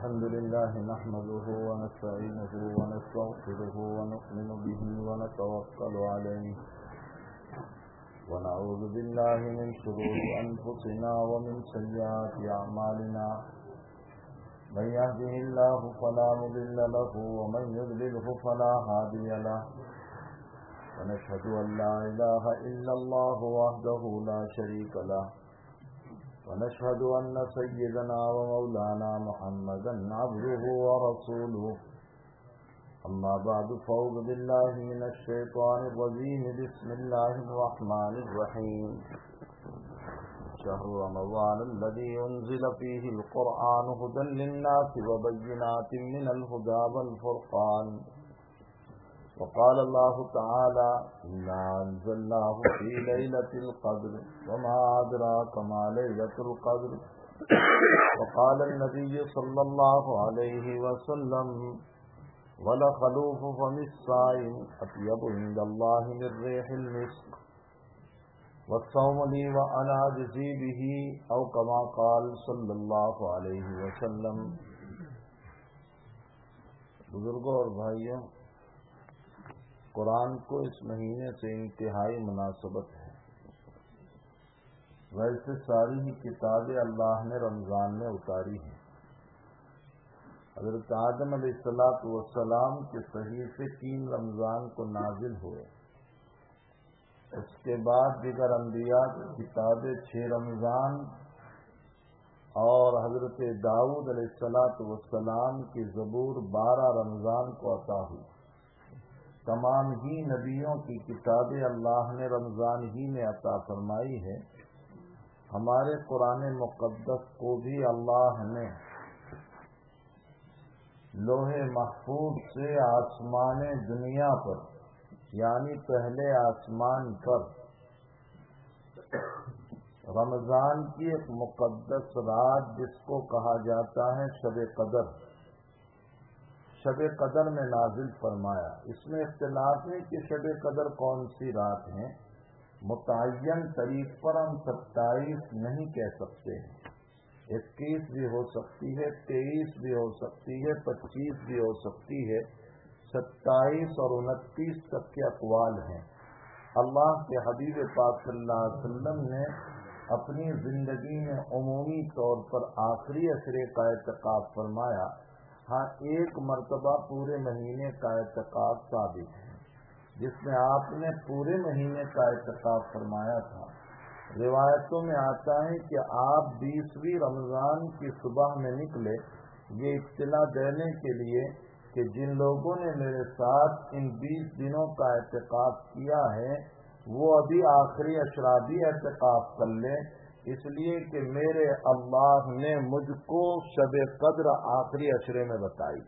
الحمد لله نحمده ونستعينه ونستغفره ونؤمن به ونتوكل عليه ونعوذ بالله من شرور أنفسنا ومن سيئات أعمالنا من يهده الله فلا مضل له ومن يضلله فلا هادي له ونشهد أن لا إله إلا الله وحده لا شريك له ونشهد أن سيدنا ومولانا محمدا عبده ورسوله أما بعد فأعوذ بالله من الشيطان الرجيم بسم الله الرحمن الرحيم شهر رمضان الذي أنزل فيه القرآن هدى للناس وبينات من الهدى والفرقان وقال الله تعالى إنا أنزلناه في ليلة القدر وما أدراك ما ليلة القدر وقال النبي صلى الله عليه وسلم ولخلوف فم الصائم أطيب عند الله من ريح المسك والصوم لي وأنا أجزي به أو كما قال صلى الله عليه وسلم. بزرگوں اور بھائیوں، قرآن کو اس مہینے سے انتہائی مناسبت ہے. ویسے ساری ہی کتابیں اللہ نے رمضان میں اتاری ہیں. حضرت آدم علیہ السلام کے صحیفے 3 رمضان کو نازل ہوئے. اس کے بعد دیگر انبیاء کی کتابیں 6 رمضان اور حضرت داؤد علیہ السلام کی زبور 12 رمضان کو عطا ہوئی. تمام ہی نبیوں کی کتابیں اللہ نے رمضان ہی میں عطا فرمائی ہے. ہمارے قرآن مقدس کو بھی اللہ نے لوح محفوظ سے آسمان دنیا پر یعنی پہلے آسمان پر رمضان کی ایک مقدس رات جس کو کہا جاتا ہے شب قدر، شب قدر میں نازل فرمایا. اس میں اختلاف ہے کہ شب قدر کون سی رات ہے. متعین تاریخ پر ہم 27 نہیں کہہ سکتے ہیں. 21 بھی ہو سکتی ہے، 23 بھی ہو سکتی ہے، 25 بھی ہو سکتی ہے. 27 اور 29 تک کے اقوال ہیں. اللہ کے حبیب پاک صلی اللہ علیہ وسلم نے اپنی زندگی میں عمومی طور پر آخری عشرے کا اعتکاف فرمایا. ہاں، ایک مرتبہ پورے مہینے کا اعتکاف ثابت ہے جس میں آپ نے پورے مہینے کا اعتکاف فرمایا تھا. روایتوں میں آتا ہے کہ آپ 20ویں رمضان کی صبح میں نکلے یہ اطلاع دینے کے لیے کہ جن لوگوں نے میرے ساتھ ان 20 دنوں کا اعتکاف کیا ہے وہ ابھی آخری اشرابی اعتکاف کر لیں، اس لیے کہ میرے اللہ نے مجھ کو شب قدر آخری عشرے میں بتائی.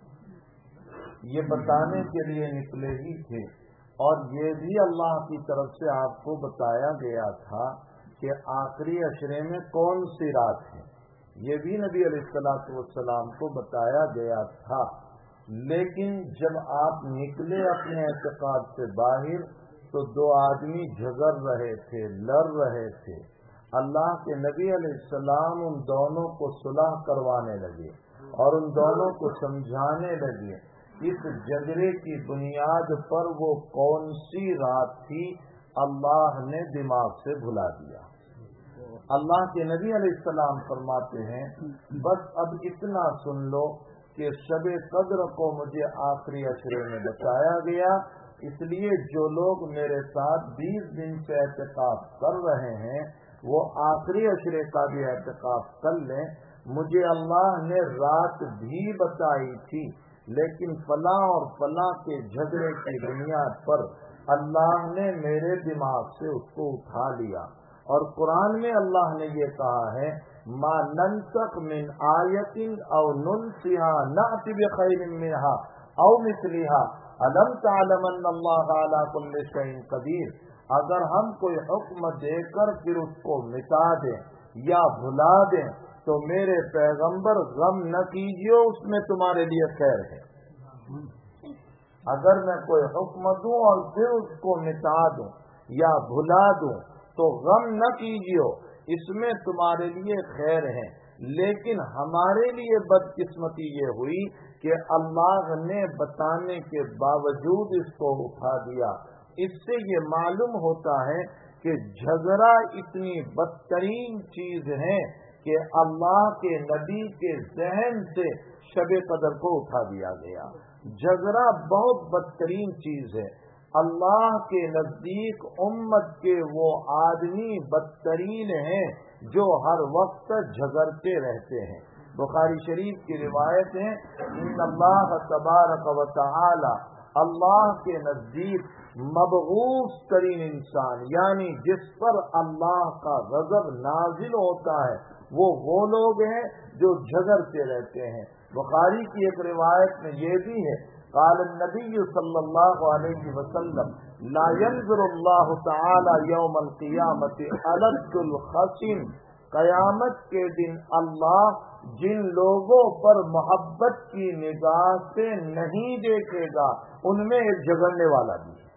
یہ بتانے کے لیے نکلے ہی تھے. اور یہ بھی اللہ کی طرف سے آپ کو بتایا گیا تھا کہ آخری عشرے میں کون سی رات ہے. یہ بھی نبی علیہ السلام کو بتایا گیا تھا. لیکن جب آپ نکلے اپنے اعتقاد سے باہر تو 2 آدمی جھگڑ رہے تھے، لڑ رہے تھے. اللہ کے نبی علیہ السلام ان دونوں کو صلح کروانے لگے اور ان دونوں کو سمجھانے لگے. اس جھگڑے کی بنیاد پر وہ کون سی رات تھی اللہ نے دماغ سے بھلا دیا. اللہ کے نبی علیہ السلام فرماتے ہیں بس اب اتنا سن لو کہ شب قدر کو مجھے آخری عشرے میں بتایا گیا، اس لیے جو لوگ میرے ساتھ 20 دن سے اعتکاف کر رہے ہیں وہ آخری عشرے کا بھی اعتکاف کر لیں. مجھے اللہ نے رات بھی بتائی تھی لیکن فلاں اور فلاں کے جھگڑے کی بنیاد پر اللہ نے میرے دماغ سے اس کو اٹھا لیا. اور قرآن میں اللہ نے یہ کہا ہے ما ننسخ من آیت او ننسها نأتی بخیر منها او مثلها الم تعلم ان اللہ علی کل شیء قدیر. اگر ہم کوئی حکم دے کر پھر اس کو مٹا دیں یا بھلا دیں تو میرے پیغمبر غم نہ کیجیے، اس میں تمہارے لیے خیر ہے. اگر میں کوئی حکم دوں اور پھر اس کو مٹا دوں یا بھلا دوں تو غم نہ کیجیے، اس میں تمہارے لیے خیر ہے. لیکن ہمارے لیے بدقسمتی یہ ہوئی کہ اللہ نے بتانے کے باوجود اس کو اٹھا دیا۔ اس سے یہ معلوم ہوتا ہے کہ جھگڑا اتنی بدترین چیز ہے کہ اللہ کے نبی کے ذہن سے شب قدر کو اٹھا دیا گیا۔ جھگڑا بہت بدترین چیز ہے۔ اللہ کے نزدیک امت کے وہ آدمی بدترین ہیں جو ہر وقت جھگڑتے رہتے ہیں۔ بخاری شریف کی روایت ہے، ان اللہ تبارک و تعالی، اللہ کے نزدیک مبغوث ترین انسان، یعنی جس پر اللہ کا غضب نازل ہوتا ہے، وہ لوگ ہیں جو جھگڑتے رہتے ہیں۔ بخاری کی ایک روایت میں یہ بھی ہے، قال النبی صلی اللہ علیہ وسلم لا ينظر اللہ تعالی یوم القیامت الد الخصم، قیامت کے دن اللہ جن لوگوں پر محبت کی نگاہ سے نہیں دیکھے گا ان میں ایک جھگڑنے والا بھی ہے،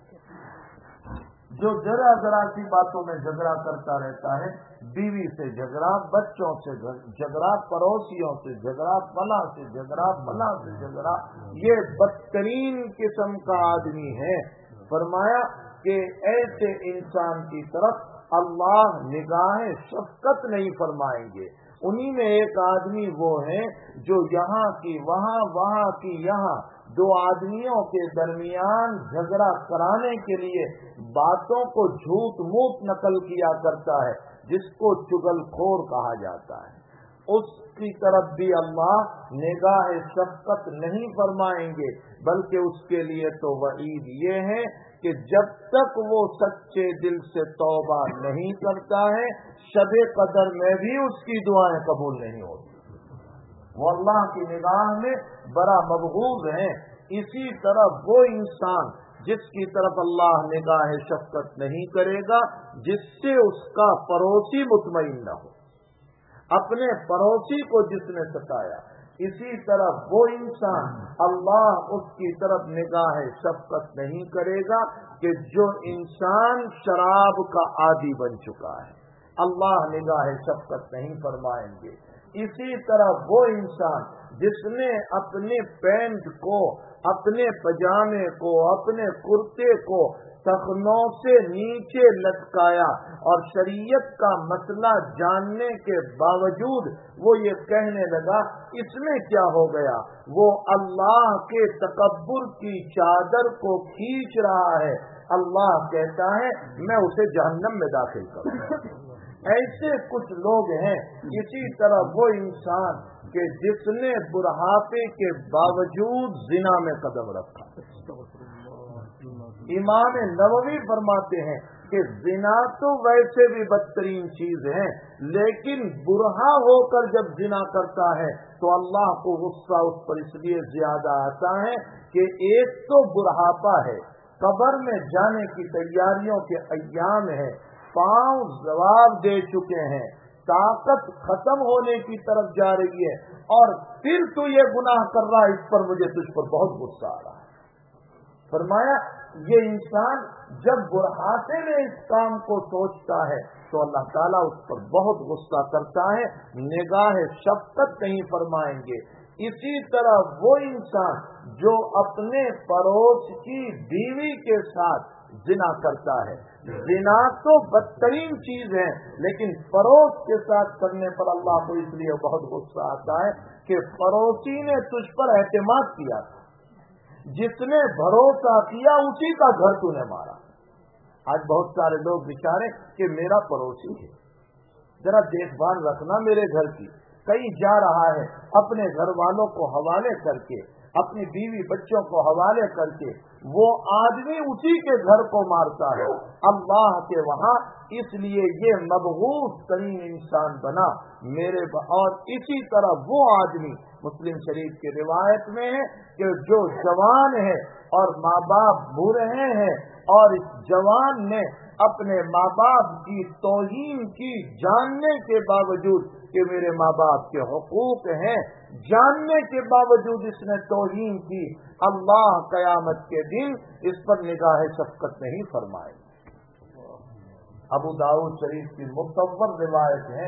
جو ذرا سی باتوں میں جھگڑا کرتا رہتا ہے، بیوی سے جھگڑا، بچوں سے جھگڑا، پڑوسیوں سے جھگڑا، فلاں سے جھگڑا، فلاں سے جھگڑا، یہ بدترین قسم کا آدمی ہے۔ فرمایا کہ ایسے انسان کی طرف اللہ نگاہ شفقت نہیں فرمائیں گے۔ انہی میں ایک آدمی وہ ہے جو یہاں کی وہاں، وہاں کی یہاں، دو آدمیوں کے درمیان جھگڑا کرانے کے لیے باتوں کو جھوٹ موٹ نقل کیا کرتا ہے، جس کو چگل خور کہا جاتا ہے۔ اس کی طرف بھی اللہ نگاہ شفقت نہیں فرمائیں گے، بلکہ اس کے لیے تو وعید یہ ہے کہ جب تک وہ سچے دل سے توبہ نہیں کرتا ہے، شب قدر میں بھی اس کی دعائیں قبول نہیں ہوتی۔ وہ اللہ کی نگاہ میں بڑا مبغوض ہے۔ اسی طرح وہ انسان جس کی طرف اللہ نگاہ شفقت نہیں کرے گا، جس سے اس کا پڑوسی مطمئن نہ ہو، اپنے پڑوسی کو جس نے ستایا، اسی طرح وہ انسان اللہ اس کی طرف نگاہ شفقت نہیں کرے گا کہ جو انسان شراب کا عادی بن چکا ہے، اللہ نگاہ شفقت نہیں فرمائیں گے۔ اسی طرح وہ انسان جس نے اپنے پینٹ کو، اپنے پجامے کو، اپنے کرتے کو ٹخنوں سے نیچے لٹکایا اور شریعت کا مسئلہ جاننے کے باوجود وہ یہ کہنے لگا اس میں کیا ہو گیا، وہ اللہ کے تکبر کی چادر کو کھینچ رہا ہے، اللہ کہتا ہے میں اسے جہنم میں داخل کروں۔ ایسے کچھ لوگ ہیں۔ اسی طرح وہ انسان کہ جس نے بڑھاپے کے باوجود زنا میں قدم رکھا۔ امام نووی فرماتے ہیں کہ زنا تو ویسے بھی بدترین چیز ہے، لیکن بوڑھا ہو کر جب زنا کرتا ہے تو اللہ کو غصہ اس پر اس لیے زیادہ آتا ہے کہ ایک تو بڑھاپا ہے، قبر میں جانے کی تیاریوں کے ایام ہے، پاؤں جواب دے چکے ہیں، طاقت ختم ہونے کی طرف جا رہی ہے، اور پھر تو یہ گناہ کر رہا ہے، اس پر مجھے تجھ پر بہت غصہ آ رہا ہے۔ فرمایا یہ انسان جب بڑھاپے میں اس کام کو سوچتا ہے تو اللہ تعالیٰ اس پر بہت غصہ کرتا ہے، نگاہ شفقت نہیں فرمائیں گے۔ اسی طرح وہ انسان جو اپنے پڑوس کی بیوی کے ساتھ زنا کرتا ہے، زنا تو بدترین چیز ہے، لیکن پڑوس کے ساتھ کرنے پر اللہ کو اس لیے بہت غصہ آتا ہے کہ پڑوسی نے تجھ پر اعتماد کیا تھا، جس نے بھروسہ کیا اسی کا گھر تو نے مارا۔ آج بہت سارے لوگ بیچارے کہ میرا پڑوسی ہے، ذرا دیکھ بھال رکھنا میرے گھر کی، کہیں جا رہا ہے اپنے گھر والوں کو حوالے کر کے، اپنی بیوی بچوں کو حوالے کر کے وہ آدمی اسی کے گھر کو مارتا ہے اللہ کے وہاں، اس لیے یہ مبغوث ترین انسان بنا میرے اور اسی طرح وہ آدمی مسلم شریف کی روایت میں ہے کہ جو جوان ہے اور ماں باپ بوڑھے ہیں اور اس جوان نے اپنے ماں باپ کی توہین کی جاننے کے باوجود کہ میرے ماں باپ کے حقوق ہیں، جاننے کے باوجود اس نے توہین کی، اللہ قیامت کے دن اس پر نگاہ شفقت نہیں فرمائے۔ ابو داؤد شریف کی متواتر روایت ہے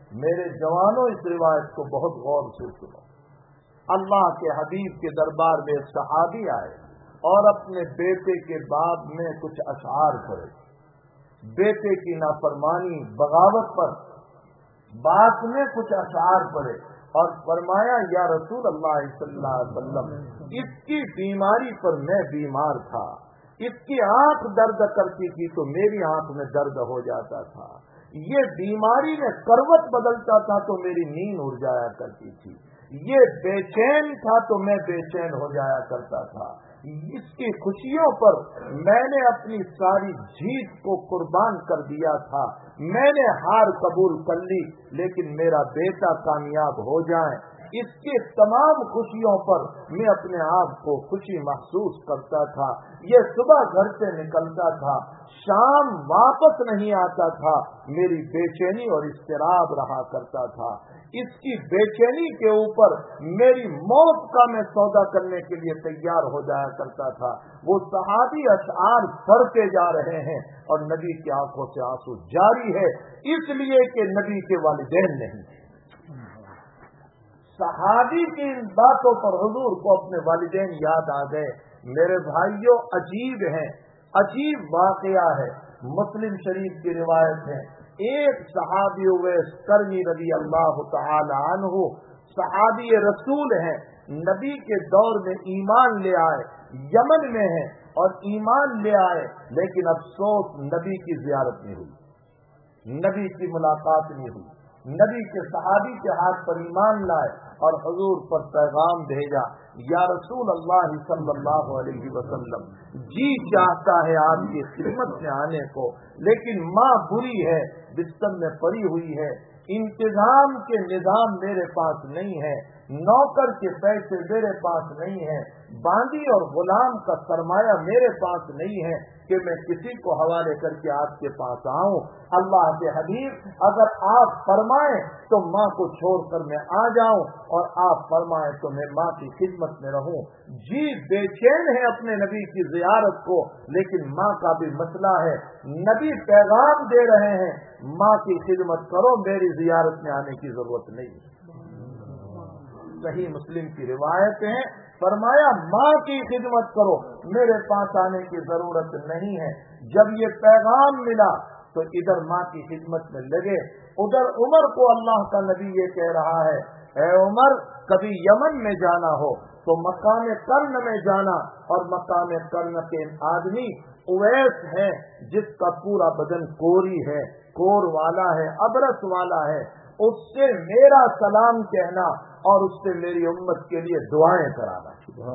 میرے جوانوں اس روایت کو بہت غور سے سنو. اللہ کے حبیب کے دربار میں صحابی آئے اور اپنے بیٹے کے باب میں کچھ اشعار پڑھے. بیٹے کی نافرمانی بغاوت پر باپ نے کچھ اشعار پڑھے اور فرمایا یا رسول اللہ صلی اللہ علیہ وسلم اس کی بیماری پر میں بیمار تھا, اس کی آنکھ درد کرتی تھی تو میری آنکھ میں درد ہو جاتا تھا, یہ بیماری میں کروٹ بدلتا تھا تو میری نیند اڑ جایا کرتی تھی, یہ بے چین تھا تو میں بے چین ہو جایا کرتا تھا, اس کی خوشیوں پر میں نے اپنی ساری جیت کو قربان کر دیا تھا, میں نے ہار قبول کر لی لیکن میرا بیٹا کامیاب ہو جائے, اس کی تمام خوشیوں پر میں اپنے آپ کو خوشی محسوس کرتا تھا. یہ صبح گھر سے نکلتا تھا, شام واپس نہیں آتا تھا, میری بے چینی اور اضطراب رہا کرتا تھا. اس کی بے چینی کے اوپر میری موت کا میں سودا کرنے کے لیے تیار ہو جایا کرتا تھا. وہ صحابی اشعار پڑھتے جا رہے ہیں اور نبی کی آنکھوں سے آنسو جاری ہے, اس لیے کہ نبی کے والدین نہیں. صحابی کی ان باتوں پر حضور کو اپنے والدین یاد آ گئے. میرے بھائیوں عجیب ہیں, عجیب واقعہ ہے. مسلم شریف کی روایت ہے, ایک صحابی اویس کرنی رضی اللہ تعالی عنہ صحابی رسول ہیں, نبی کے دور میں ایمان لے آئے, یمن میں ہیں اور ایمان لے آئے, لیکن افسوس نبی کی زیارت نہیں ہوئی, نبی کی ملاقات نہیں ہوئی. نبی کے صحابی کے ہاتھ پر ایمان لائے اور حضور پر پیغام بھیجا, یا رسول اللہ صلی اللہ علیہ وسلم جی چاہتا ہے آپ کی خدمت میں آنے کو, لیکن ماں بری ہے, بستر میں پڑی ہوئی ہے, انتظام کے نظام میرے پاس نہیں ہے, نوکر کے پیسے میرے پاس نہیں ہے, باندی اور غلام کا سرمایہ میرے پاس نہیں ہے کہ میں کسی کو حوالے کر کے آپ کے پاس آؤں. اللہ کے حبیب اگر آپ فرمائیں تو ماں کو چھوڑ کر میں آ جاؤں, اور آپ فرمائیں تو میں ماں کی خدمت میں رہوں. جی بے چین ہے اپنے نبی کی زیارت کو, لیکن ماں کا بھی مسئلہ ہے. نبی پیغام دے رہے ہیں, ماں کی خدمت کرو, میری زیارت میں آنے کی ضرورت نہیں. صحیح مسلم کی روایت ہے, فرمایا ماں کی خدمت کرو, میرے پاس آنے کی ضرورت نہیں ہے. جب یہ پیغام ملا تو ادھر ماں کی خدمت میں لگے, ادھر عمر کو اللہ کا نبی یہ کہہ رہا ہے, اے عمر کبھی یمن میں جانا ہو تو مقام قرن میں جانا, اور مقام قرن کے آدمی اویس ہے جس کا پورا بدن کوری ہے, کور والا ہے, ابرس والا ہے, اس سے میرا سلام کہنا اور اس سے میری امت کے لیے دعائیں کرانا.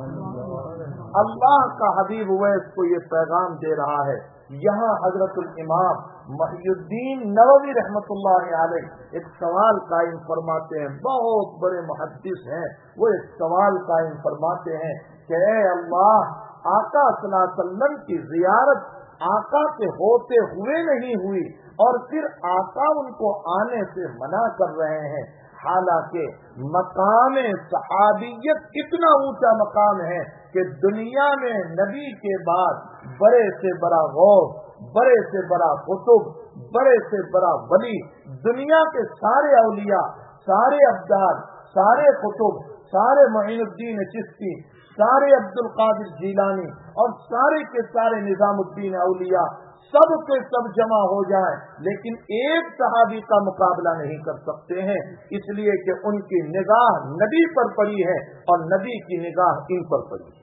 اللہ کا حبیب اویس کو یہ پیغام دے رہا ہے. یہاں حضرت الامام محی الدین نووی رحمۃ اللہ علیہ ایک سوال قائم فرماتے ہیں, بہت بڑے محدث ہیں, وہ ایک سوال قائم فرماتے ہیں کہ اے اللہ, آقا صلی اللہ علیہ وسلم کی زیارت آقا کے ہوتے ہوئے نہیں ہوئی, اور پھر آقا ان کو آنے سے منع کر رہے ہیں, حالانکہ مقام صحابیت اتنا اونچا مقام ہے کہ دنیا میں نبی کے بعد بڑے سے بڑا غوث, بڑے سے بڑا قطب, بڑے سے بڑا ولی, دنیا کے سارے اولیاء, سارے ابدال, سارے قطب, سارے معین الدین چشتی, سارے عبد القادر جیلانی اور سارے کے سارے نظام الدین اولیاء سب کے سب جمع ہو جائیں, لیکن ایک صحابی کا مقابلہ نہیں کر سکتے ہیں, اس لیے کہ ان کی نگاہ نبی پر پڑی ہے اور نبی کی نگاہ ان پر پڑی ہے.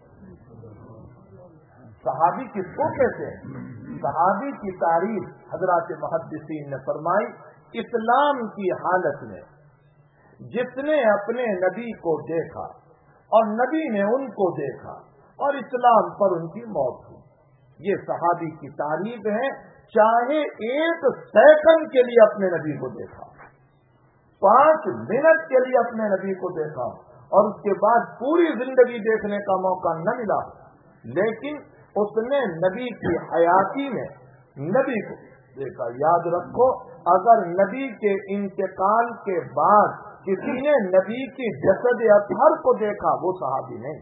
صحابی کس کو کہتے ہیں؟ صحابی کی تعریف حضرات محدثین نے فرمائی, اسلام کی حالت میں جس نے اپنے نبی کو دیکھا اور نبی نے ان کو دیکھا اور اسلام پر ان کی موت ہوئی, یہ صحابی کی تعریف ہے. چاہے ایک سیکنڈ کے لیے اپنے نبی کو دیکھا, 5 منٹ کے لیے اپنے نبی کو دیکھا اور اس کے بعد پوری زندگی دیکھنے کا موقع نہ ملا, لیکن اس نے نبی کی حیاتی میں نبی کو دیکھا. یاد رکھو, اگر نبی کے انتقال کے بعد کسی نے نبی کی جسد اطہر کو دیکھا وہ صحابی نہیں,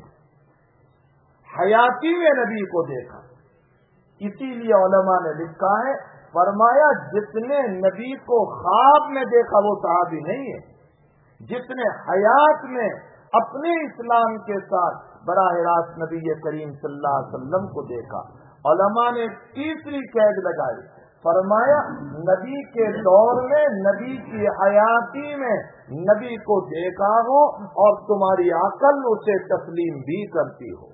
حیاتی میں نبی کو دیکھا. اسی لیے علماء نے لکھا ہے, فرمایا جتنے نبی کو خواب میں دیکھا وہ صحابی نہیں ہے، جتنے حیات میں اپنے اسلام کے ساتھ براہ راست نبی کریم صلی اللہ علیہ وسلم کو دیکھا۔ علماء نے تیسری قید لگائی، فرمایا نبی کے دور میں، نبی کی حیاتی میں نبی کو دیکھا ہو اور تمہاری عقل اسے تسلیم بھی کرتی ہو۔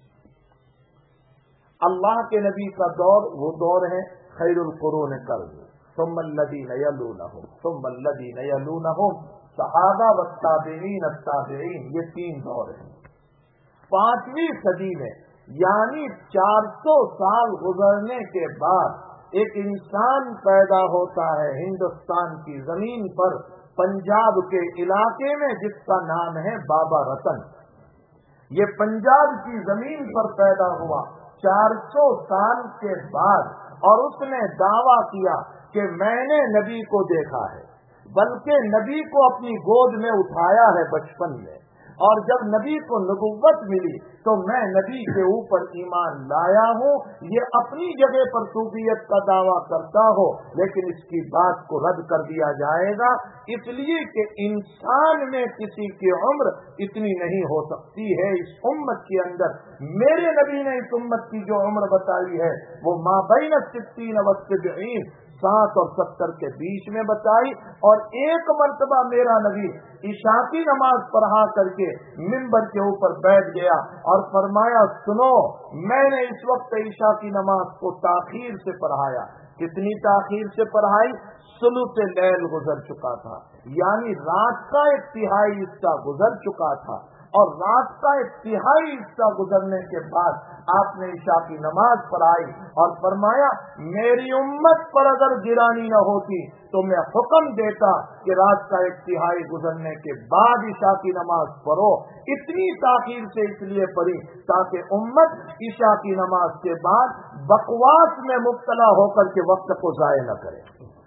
اللہ کے نبی کا دور وہ دور ہے خیر القرون قرن، ثم الذین یلونہم ثم الذین یلونہم، صحابہ والتابعین التابعین، یہ 3 دور ہیں۔ 5ویں صدی میں یعنی 400 سال گزرنے کے بعد ایک انسان پیدا ہوتا ہے ہندوستان کی زمین پر، پنجاب کے علاقے میں، جس کا نام ہے بابا رتن۔ یہ پنجاب کی زمین پر پیدا ہوا 400 سال کے بعد، اور اس نے دعویٰ کیا کہ میں نے نبی کو دیکھا ہے، بلکہ نبی کو اپنی گود میں اٹھایا ہے بچپن میں، اور جب نبی کو نبوت ملی تو میں نبی کے اوپر ایمان لایا ہوں۔ یہ اپنی جگہ پر صوفیت کا دعویٰ کرتا ہو، لیکن اس کی بات کو رد کر دیا جائے گا، اس لیے کہ انسان میں کسی کی عمر اتنی نہیں ہو سکتی ہے۔ اس امت کے اندر میرے نبی نے اس امت کی جو عمر بتائی ہے وہ ما بین 60 و 70، 60 اور 70 کے بیچ میں بتائی۔ اور ایک مرتبہ میرا نبی عشاء کی نماز پڑھا کر کے منبر کے اوپر بیٹھ گیا اور فرمایا سنو، میں نے اس وقت عشاء کی نماز کو تاخیر سے پڑھایا۔ کتنی تاخیر سے پڑھائی؟ ثلث لیل گزر چکا تھا، یعنی رات کا 1/3 حصہ گزر چکا تھا، اور رات کا 1/3 حصہ گزرنے کے بعد آپ نے عشاء کی نماز پڑھائی اور فرمایا میری امت پر اگر گرانی نہ ہوتی تو میں حکم دیتا کہ رات کا 1/3 گزرنے کے بعد عشاء کی نماز پڑھو۔ اتنی تاخیر سے اس لیے پڑھی تاکہ امت عشاء کی نماز کے بعد بکواس میں مبتلا ہو کر کے وقت کو ضائع نہ کرے۔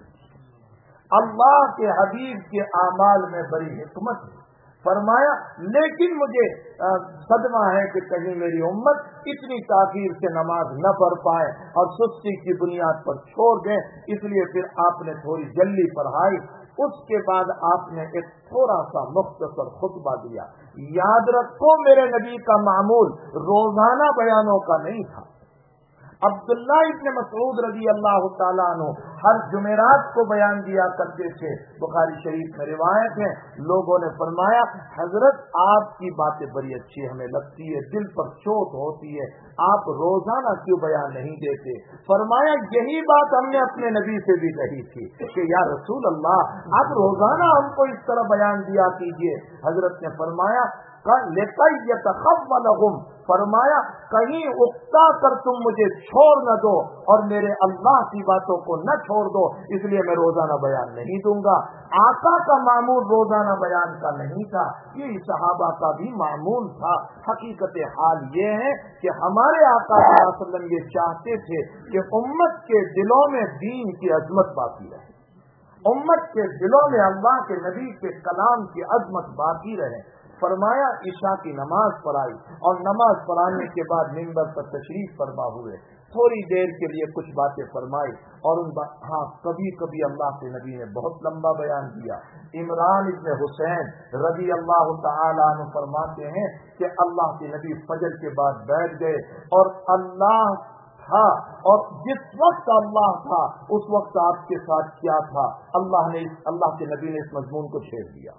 اللہ کے حبیب کے اعمال میں بڑی حکمت ہے۔ فرمایا لیکن مجھے صدمہ ہے کہ کہیں میری امت اتنی تاخیر سے نماز نہ پڑھ پائے اور سستی کی بنیاد پر چھوڑ دیں، اس لیے پھر آپ نے تھوڑی جلدی پڑھائی۔ اس کے بعد آپ نے ایک تھوڑا سا مختصر خطبہ دیا۔ یاد رکھو میرے نبی کا معمول روزانہ بیانوں کا نہیں تھا۔ عبداللہ ابن مسعود رضی اللہ تعالیٰ عنہ ہر جمعرات کو بیان دیا کرتے تھے، بخاری شریف میں روایت ہے۔ لوگوں نے فرمایا حضرت آپ کی باتیں بڑی اچھی ہمیں لگتی ہے، دل پر چوٹ ہوتی ہے، آپ روزانہ کیوں بیان نہیں دیتے؟ فرمایا یہی بات ہم نے اپنے نبی سے بھی کہی تھی کہ یا رسول اللہ آپ روزانہ ہم کو اس طرح بیان دیا کیجیے۔ حضرت نے فرمایا لِتَيَّتَخَوَّلَهُمْ، فرمایا کہیں اکتا کر تم مجھے چھوڑ نہ دو اور میرے اللہ کی باتوں کو نہ چھوڑ دو، اس لیے میں روزانہ بیان نہیں دوں گا۔ آقا کا معمول روزانہ بیان کا نہیں تھا، یہ صحابہ کا بھی معمول تھا۔ حقیقت حال یہ ہے کہ ہمارے آقا صلی اللہ علیہ وسلم یہ چاہتے تھے کہ امت کے دلوں میں دین کی عظمت باقی رہے، امت کے دلوں میں اللہ کے نبی کے کلام کی عظمت باقی رہے۔ فرمایا عشاء کی نماز پڑھائی اور نماز پڑھانے کے بعد منبر پر تشریف فرما ہوئے، تھوڑی دیر کے لیے کچھ باتیں فرمائی اور کبھی کبھی اللہ کے نبی نے بہت لمبا بیان دیا۔ عمران ابن حسین رضی اللہ تعالیٰ عنہ فرماتے ہیں کہ اللہ کے نبی فجر کے بعد بیٹھ گئے اور اللہ تھا، اور جس وقت اللہ تھا اس وقت آپ کے ساتھ کیا تھا؟ اللہ کے نبی نے اس مضمون کو چھیڑ دیا۔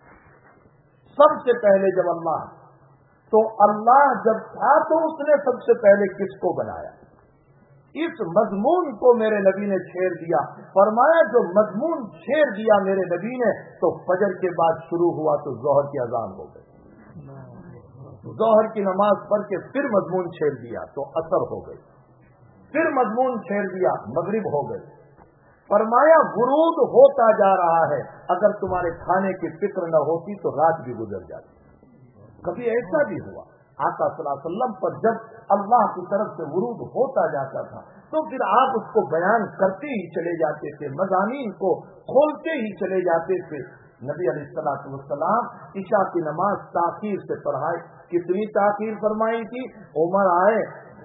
سب سے پہلے جب اللہ جب تھا تو اس نے سب سے پہلے کس کو بنایا؟ اس مضمون کو میرے نبی نے چھیڑ دیا۔ فرمایا جو مضمون چھیڑ دیا میرے نبی نے تو فجر کے بعد شروع ہوا تو ظہر کی اذان ہو گئی، ظہر کی نماز پڑھ کے پھر مضمون چھیڑ دیا تو عصر ہو گئی، پھر مضمون چھیڑ دیا مغرب ہو گئی۔ فرمایا غروب ہوتا جا رہا ہے، اگر تمہارے کھانے کی فکر نہ ہوتی تو رات بھی گزر جاتی۔ کبھی ایسا بھی ہوا آقا صلی اللہ علیہ وسلم پر جب اللہ کی طرف سے غروب ہوتا جاتا تھا تو پھر آپ اس کو بیان کرتے ہی چلے جاتے تھے، مضامین کو کھولتے ہی چلے جاتے تھے۔ نبی علیہ الصلوۃ والسلام عشاء کی نماز تاخیر سے پڑھائی۔ کتنی تاخیر فرمائی تھی؟ عمر آئے،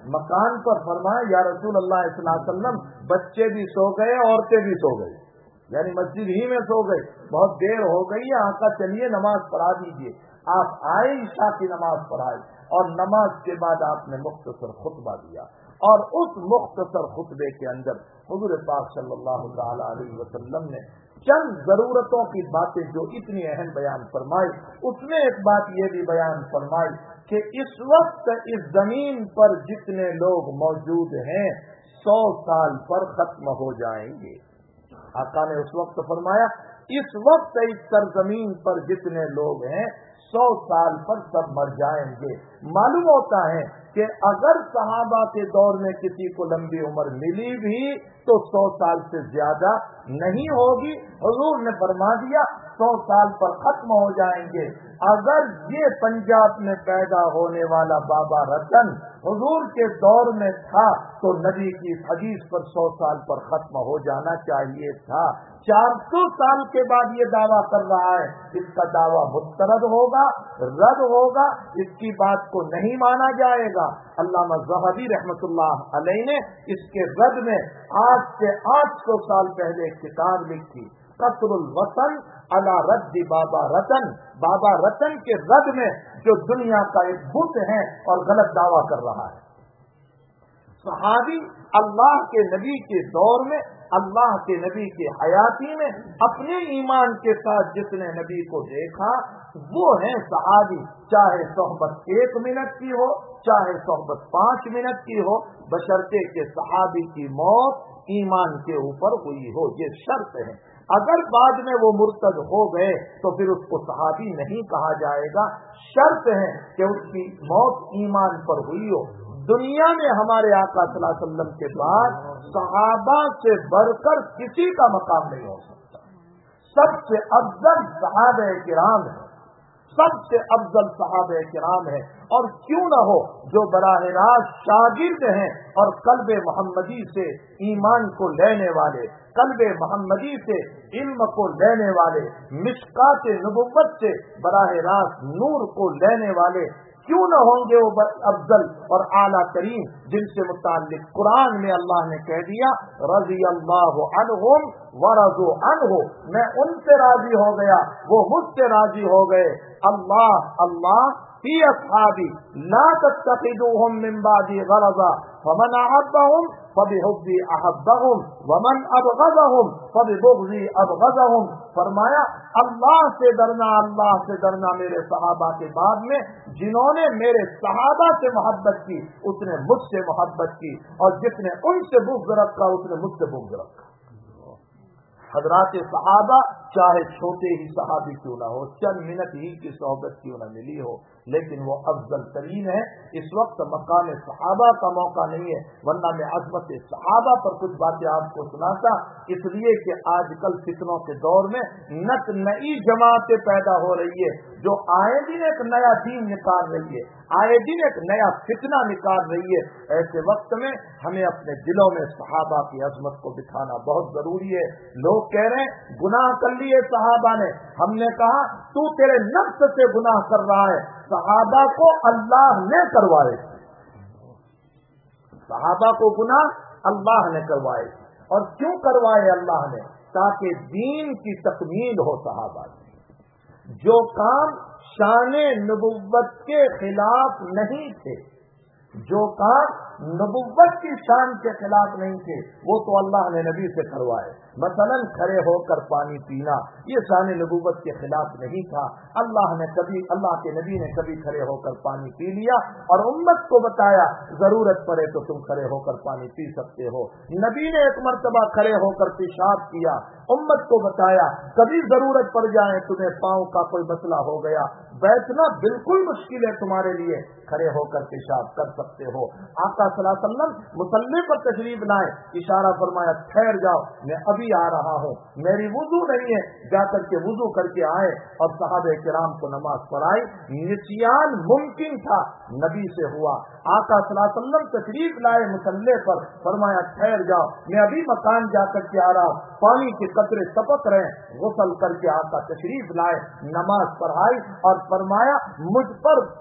مکان پر فرمایا یا رسول اللہ صلی اللہ علیہ وسلم بچے بھی سو گئے عورتیں بھی سو گئی، یعنی مسجد ہی میں سو گئی، بہت دیر ہو گئی ہے، آقا چلیے نماز پڑھا دیجیے۔ آپ آئے، عشاء کی نماز پڑھائی اور نماز کے بعد آپ نے مختصر خطبہ دیا، اور اس مختصر خطبے کے اندر حضور پاک صلی اللہ تعالی علیہ وسلم نے چند ضرورتوں کی باتیں جو اتنی اہم بیان فرمائی، اس میں ایک بات یہ بھی بیان فرمائی کہ اس وقت اس زمین پر جتنے لوگ موجود ہیں 100 سال پر ختم ہو جائیں گے۔ آقا نے اس وقت فرمایا اس وقت اس سرزمین پر جتنے لوگ ہیں 100 سال پر سب مر جائیں گے۔ معلوم ہوتا ہے کہ اگر صحابہ کے دور میں کسی کو لمبی عمر ملی بھی تو 100 سال سے زیادہ نہیں ہوگی۔ حضور نے فرما دیا 100 سال پر ختم ہو جائیں گے۔ اگر یہ پنجاب میں پیدا ہونے والا بابا رتن حضور کے دور میں تھا تو نبی کی حدیث پر 100 سال پر ختم ہو جانا چاہیے تھا۔ 400 سال کے بعد یہ دعویٰ کر رہا ہے، اس کا دعویٰ مسترد ہوگا، رد ہوگا، اس کی بات کو نہیں مانا جائے گا۔ علامہ ذہبی رحمۃ اللہ علیہ نے اس کے رد میں آج سے 800 سال پہلے ایک کتاب لکھی، قصر الوطن علی رد بابا رتن، بابا رتن کے رد میں جو دنیا کا ایک بت ہے اور غلط دعویٰ کر رہا ہے۔ صحابی اللہ کے نبی کے دور میں، اللہ کے نبی کی حیاتی میں اپنے ایمان کے ساتھ جس نے نبی کو دیکھا وہ ہیں صحابی، چاہے صحبت 1 منٹ کی ہو چاہے صحبت 5 منٹ کی ہو، بشرطے کہ صحابی کی موت ایمان کے اوپر ہوئی ہو، یہ شرط ہے۔ اگر بعد میں وہ مرتد ہو گئے تو پھر اس کو صحابی نہیں کہا جائے گا، شرط ہے کہ اس کی موت ایمان پر ہوئی ہو۔ دنیا میں ہمارے آقا صلی اللہ علیہ وسلم کے بعد صحابہ سے بڑھ کر کسی کا مقام نہیں ہو سکتا۔ سب سے افضل صحابہ کرام ہیں، سب سے افضل صحابہ کرام ہیں، اور کیوں نہ ہو جو براہ راست شاگرد ہیں اور قلب محمدی سے ایمان کو لینے والے، قلب محمدی سے علم کو لینے والے، مشکات نبوت سے براہ راست نور کو لینے والے، کیوں نہ ہوں گے وہ افضل اور اعلیٰ ترین، جن سے متعلق قرآن میں اللہ نے کہہ دیا رضی اللہ عنہم ورضوا عنہ، میں ان سے راضی ہو گیا وہ مجھ سے راضی ہو گئے۔ اللہ اللہ فی اصحابی لا تتخذوهم من بعدی غرضا فمن احبهم فبحبی احبهم ومن ابغضهم فببغضی ابغضهم۔ فرمایا اللہ سے ڈرنا میرے صحابہ کے بعد میں، جنہوں نے میرے صحابہ سے محبت کی اس نے مجھ سے محبت کی، اور جس نے ان سے بغض رکھا اس نے مجھ سے بغض رکھا۔ حضرات صحابہ چاہے چھوٹے ہی صحابی کیوں نہ ہو، چند منٹ ہی کی صحبت کیوں نہ ملی ہو، لیکن وہ افضل ترین ہے۔ اس وقت مقام صحابہ کا موقع نہیں ہے، ورنہ میں عظمت صحابہ پر کچھ باتیں آپ کو سناتا، اس لیے کہ آج کل فتنوں کے دور میں نئی جماعتیں پیدا ہو رہی ہے جو آئے دن ایک نیا دین نکال رہی ہے، آئے دن ایک نیا فتنہ نکال رہی ہے۔ ایسے وقت میں ہمیں اپنے دلوں میں صحابہ کی عظمت کو بٹھانا بہت ضروری ہے۔ لوگ کہہ رہے ہیں گناہ کر لیے صحابہ نے، ہم نے کہا تو تیرے نفس سے گناہ کر رہا ہے، صحابہ کو اللہ نے کروائے، صحابہ کو گناہ اللہ نے کروائے، اور کیوں کروائے اللہ نے؟ تاکہ دین کی تکمیل ہو۔ صحابہ جو کام شان نبوت کے خلاف نہیں تھے، جو کام نبوت کی شان کے خلاف نہیں تھے، وہ تو اللہ نے نبی سے کروائے۔ مثلا کھڑے ہو کر پانی پینا، یہ شان نبوت کے خلاف نہیں تھا، اللہ کے نبی نے کبھی کھڑے ہو کر پانی پی لیا اور امت کو بتایا ضرورت پڑے تو تم کھڑے ہو کر پانی پی سکتے ہو۔ نبی نے ایک مرتبہ کھڑے ہو کر پیشاب کیا، امت کو بتایا کبھی ضرورت پڑ جائے، تمہیں پاؤں کا کوئی مسئلہ ہو گیا، بیٹھنا بالکل مشکل ہے تمہارے لیے، کھڑے ہو کر پیشاب کر سکتے ہو۔ آقا صلی اللہ علیہ وسلم مصلی پر تشریف لائے، اشارہ فرمایا ٹھہر جاؤ میں ابھی آ رہا ہوں، میری وضو نہیں ہے، جا کر کے وضو کر کے آئے اور صحابہ کرام کو نماز پڑھائی۔ نسیان ممکن تھا، نبی سے ہوا۔ آقا صلی اللہ علیہ وسلم تشریف لائے مصلی پر، فرمایا ٹھہر جاؤ میں ابھی مکان جا کر کے آ رہا ہوں، پانی کے قطرے ٹپک رہے، غسل کر کے آقا تشریف لائے، نماز پڑھائی اور فرمایا مجھ پر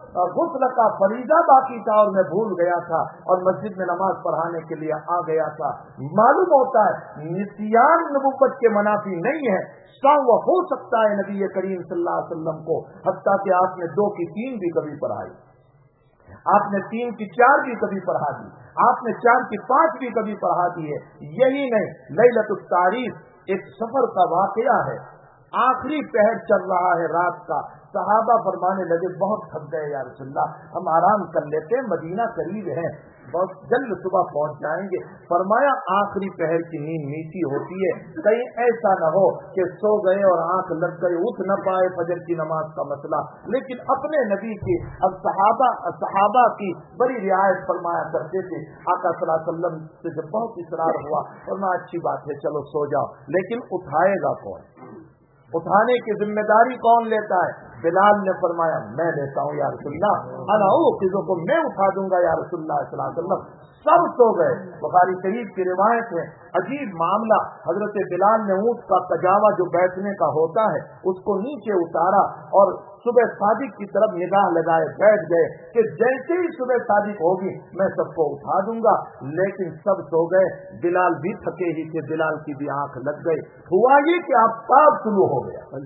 गुस्ल का फरीजा बाकी था और मैं भूल गया था और मस्जिद में नमाज पढ़ाने के लिए आ गया था। मालूम होता है निस्यान नबुव्वत के मनाफी नहीं है। सव हो सकता है नबी करीम सल्लल्लाहु अलैहि वसल्लम को, हत्ता कि आपने 2 की 3 भी कभी पढ़ाई, आपने 3 की 4 भी कभी पढ़ा दी, आपने 4 की 5 भी कभी पढ़ा दी है। यही नहीं, लैलतुल तारीफ एक सफर का वाकया है। आखिरी पहर चल रहा है रात का, सहाबा फरमाने लगे बहुत थक गए या रसूलल्लाह, हम आराम कर लेते, मदीना करीब है, बहुत जल्द सुबह पहुंच जाएंगे। फरमाया आखिरी पहर की नींद मीठी होती है, कहीं ऐसा न हो कि सो गए और आंख लग गए, उठ न पाए फजर की नमाज का मसला। लेकिन अपने नबी की अब सहाबा की बड़ी रियायत फरमाया करते थे। आका सल्लल्लाहु अलैहि वसल्लम से जब बहुत इसरार हुआ और अच्छी बात है चलो सो जाओ, लेकिन उठाएगा कौन, उठाने की जिम्मेदारी कौन लेता है? बिलाल ने फरमाया मैं लेता हूँ या रसूलल्लाह, अना किसी को मैं उठा दूंगा या रसूलल्लाह सल्लल्लाहु अलैहि वसल्लम। सब सो गए। बुखारी शरीफ की रिवायत है, अजीब मामला, हजरत बिलाल ने ऊंट का कजावा जो बैठने का होता है उसको नीचे उतारा और सुबह सादिक की तरफ निगाह लगाए बैठ गए कि जैसे ही सुबह सादिक होगी मैं सबको उठा दूंगा। लेकिन सब सो गए, बिलाल भी थके ही थे, बिलाल की भी आंख लग गई। हुआ ये कि आफ्ताब शुरू हो गया।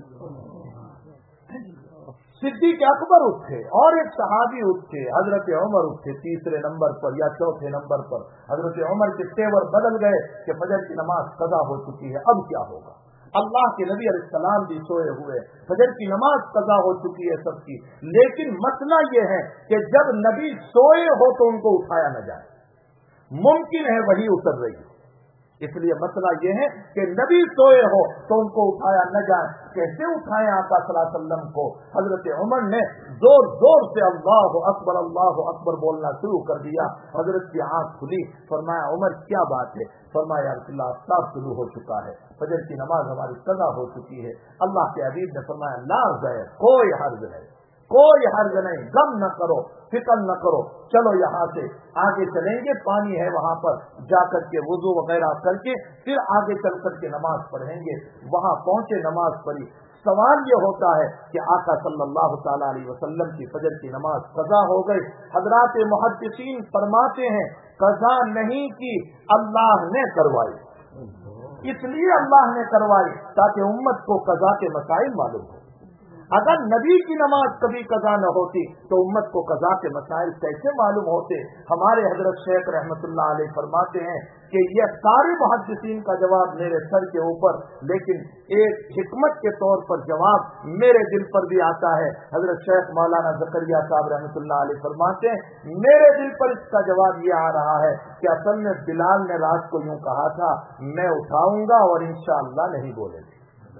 सिद्दीक अकबर उठे और एक सहाबी उठे, हजरत उमर उठे तीसरे नंबर पर या चौथे नंबर पर। हजरत उमर के तेवर बदल गए कि फजर की नमाज कज़ा हो चुकी है, अब क्या होगा। अल्लाह के नबी अलैहिस्सलाम भी सोए हुए, फजर की नमाज कज़ा हो चुकी है सबकी। लेकिन मसला ये है कि जब नबी सोए हो तो उनको उठाया न जाए, मुमकिन है वही उतर रही है। इसलिए मसला ये है कि नबी सोए हो तो उनको उठाया न जाए। कैसे उठाए आका सल्लल्लाहु अलैहि वसल्लम को? हजरत उमर ने जोर जोर से अल्लाहु अकबर बोलना शुरू कर दिया। हजरत की आंख खुली, फरमाया उमर क्या बात है? फरमाया रसूलल्लाह आफ्ताब शुरू हो चुका है, फजर की नमाज हमारी कज़ा हो चुकी है। अल्लाह के हबीब ने फरमाया ला ज़ैर, कोई हर्ज नहीं, कोई हर्ज नहीं, गम न करो, फिक्र न करो, चलो यहाँ से आगे चलेंगे, पानी है वहाँ पर जाकर के वुजू वगैरह करके फिर आगे चल करके नमाज पढ़ेंगे। वहाँ पहुँचे, नमाज पढ़ी। सवाल ये होता है कि आका सल्लल्लाहु ताला अलैहि वसल्लम की फजर की नमाज कज़ा हो गई। हजरात मुहद्दिसीन फरमाते हैं कज़ा नहीं की, अल्लाह ने करवाई। इसलिए अल्लाह ने करवाई ताकि उम्मत को कज़ा के मसाइल मालूम हो। अगर नबी की नमाज कभी कज़ा न होती तो उम्मत को कज़ा के मसाइल कैसे मालूम होते? हमारे हजरत शेख रहमतुल्लाह अलैह फरमाते हैं कि यह सारे मुहद्दिसीन का जवाब मेरे सर के ऊपर, लेकिन एक हिकमत के तौर पर जवाब मेरे दिल पर भी आता है। हजरत शेख मौलाना ज़करिया साहब रहमतुल्लाह अलैह फरमाते हैं मेरे दिल पर इसका जवाब ये आ रहा है कि असल में बिलाल ने रात को यूँ कहा था मैं उठाऊंगा और इंशाअल्लाह नहीं बोलेंगे।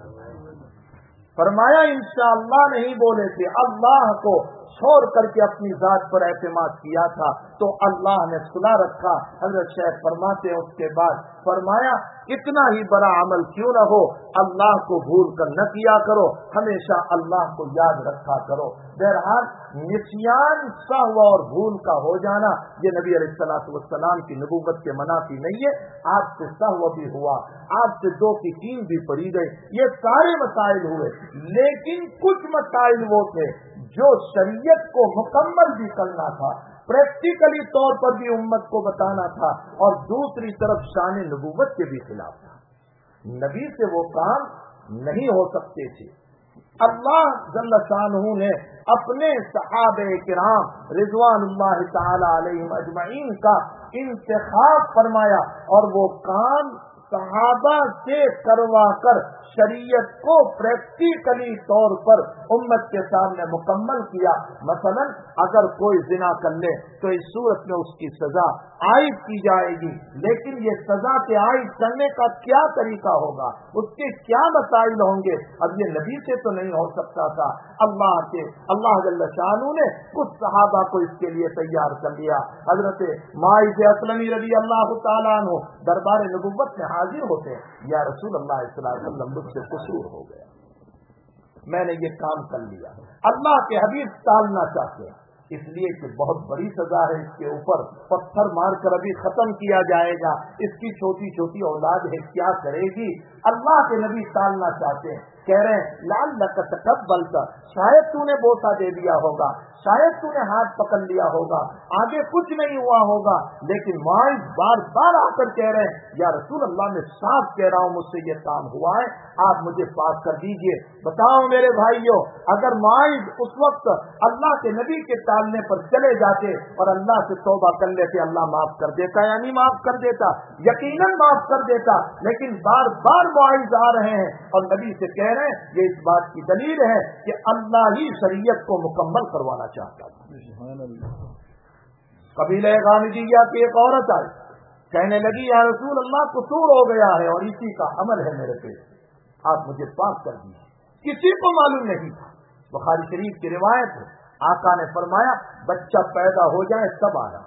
फरमाया इंशाअल्लाह नहीं बोले थे, अल्लाह को छोड़ करके अपनी जात पर एतमाद किया था तो अल्लाह ने सुना रखा। हजरत शेख फरमाते हैं उसके बाद फरमाया इतना ही बड़ा अमल क्यों न हो, अल्लाह को भूल कर न किया करो, हमेशा अल्लाह को याद रखा करो। बहरहाल निस्यान, सहव और भूल का हो जाना ये नबी अलैहिस्सलातु वस्सलाम की नबूवत के मनाफी नहीं है। आपसे सहव भी हुआ, आपसे 2 की 3 भी पढ़ी गई, ये सारे मसाइल हुए, लेकिन कुछ मसाइल वो थे जो शरीयत को मुकम्मल भी करना था, प्रैक्टिकली तौर पर भी उम्मत को बताना था, और दूसरी तरफ शान नबूवत के भी खिलाफ था। नबी से वो काम नहीं हो सकते थे। अल्लाह जल्ल शानहू ने अपने सहाबे किराम रिज़वानुल्लाह ताला अलैहिम अजमईन का इंतखाब फरमाया और वो काम सहाबा से करवा कर शरीयत को प्रैक्टिकली तौर पर उम्मत के सामने मुकम्मल किया। मसलन अगर कोई जिना कर ले तो इस सूरत में उसकी सजा आयद की जाएगी, लेकिन ये सजा के आयद करने का क्या तरीका होगा, उसके क्या मसाइल होंगे, अब ये नबी से तो नहीं हो सकता था। अल्लाह जल्ल शानू ने कुछ सहाबा को इसके लिए तैयार कर लिया। हजरत माइज़ असलमी रज़ी अल्लाह तआला अन्हु दरबार नबुव्वत में हाजिर होते हैं, या रसूल अल्लाह सल्लल्लाहु अलैहि वसल्लम मुझसे कसूर हो गया, मैंने ये काम कर लिया, अल्लाह के हबीब टालना चाहते हैं, اس لیے کہ بہت بڑی سزا ہے اس کے اوپر، پتھر مار کر ابھی ختم کیا جائے گا، اس کی چھوٹی چھوٹی اولاد ہے کیا کرے گی؟ اللہ کے نبی ٹالنا چاہتے ہیں، کہہ رہے ہیں لعلک تقبلت، شاید تو نے بوسہ دے دیا ہوگا، شاید تو نے ہاتھ پکڑ لیا ہوگا، آگے کچھ نہیں ہوا ہوگا، لیکن معاذ بار بار آ کر کہہ رہے ہیں یا رسول اللہ میں صاف کہہ رہا ہوں مجھ سے یہ کام ہوا ہے، آپ مجھے پاک کر دیجئے۔ بتاؤ میرے بھائیوں، اگر معاذ اس وقت اللہ کے نبی کے ٹالنے پر چلے جاتے اور اللہ سے توبہ کر لیتے، اللہ معاف کر دیتا یا نہیں معاف کر دیتا؟ یقیناً معاف کر دیتا، لیکن بار بار معاذ آ رہے ہیں اور نبی سے کہہ رہے ہیں، یہ اس بات کی دلیل ہے کہ اللہ ہی شریعت کو مکمل کروانا چاہتا تھا۔ قبیلہ غامدیہ کی ایک عورت آئی، کہنے لگی یا رسول اللہ قصور ہو گیا ہے اور اسی کا عمل ہے میرے پہ، آپ مجھے پاک کر دیجیے۔ کسی کو معلوم نہیں تھا، بخاری شریف کی روایت ہے، آقا نے فرمایا بچہ پیدا ہو جائے تب آنا۔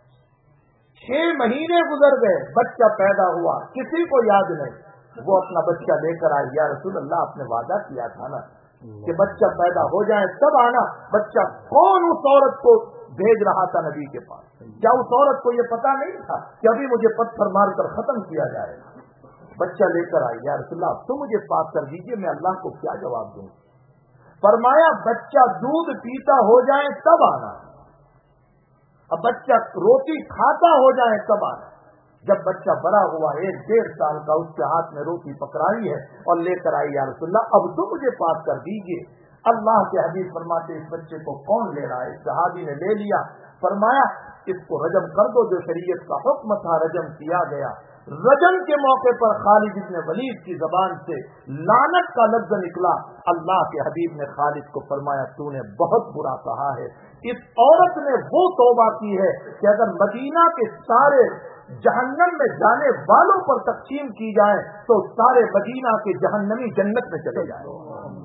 6 مہینے گزر گئے، بچہ پیدا ہوا، کسی کو یاد نہیں، وہ اپنا بچہ لے کر آئی، یا رسول اللہ آپ نے وعدہ کیا تھا نا کہ بچہ پیدا ہو جائے تب آنا۔ بچہ کون اس عورت کو بھیج رہا تھا نبی کے پاس؟ کیا اس عورت کو یہ پتا نہیں تھا کہ ابھی مجھے پتھر مار کر ختم کیا جائے گا؟ بچہ لے کر آئی، یا رسول اللہ تو مجھے پاک کر دیجیے، میں اللہ کو کیا جواب دوں؟ فرمایا بچہ دودھ پیتا ہو جائے تب آنا، اب بچہ روٹی کھاتا ہو جائے تب آنا۔ جب بچہ بڑا ہوا 1-1.5 سال کا، اس کے ہاتھ میں روٹی پکڑائی ہے اور لے کر آئی، یا رسول اللہ اب تو مجھے پاک کر دیجیے۔ اللہ کے حبیب فرماتے اس بچے کو کون لے رہا ہے؟ صحابی نے لے لیا، فرمایا اس کو رجم کر دو، جو شریعت کا حکم تھا رجم کیا گیا۔ رجم کے موقع پر خالد بن ولید کی زبان سے لعنت کا لفظ نکلا، اللہ کے حبیب نے خالد کو فرمایا تو نے بہت برا کہا ہے۔ اس عورت نے وہ توبہ کی ہے کہ اگر مدینہ کے سارے جہنم میں جانے والوں پر تقسیم کی جائے تو سارے مدینہ کے جہنمی جنت میں چلے جائیں۔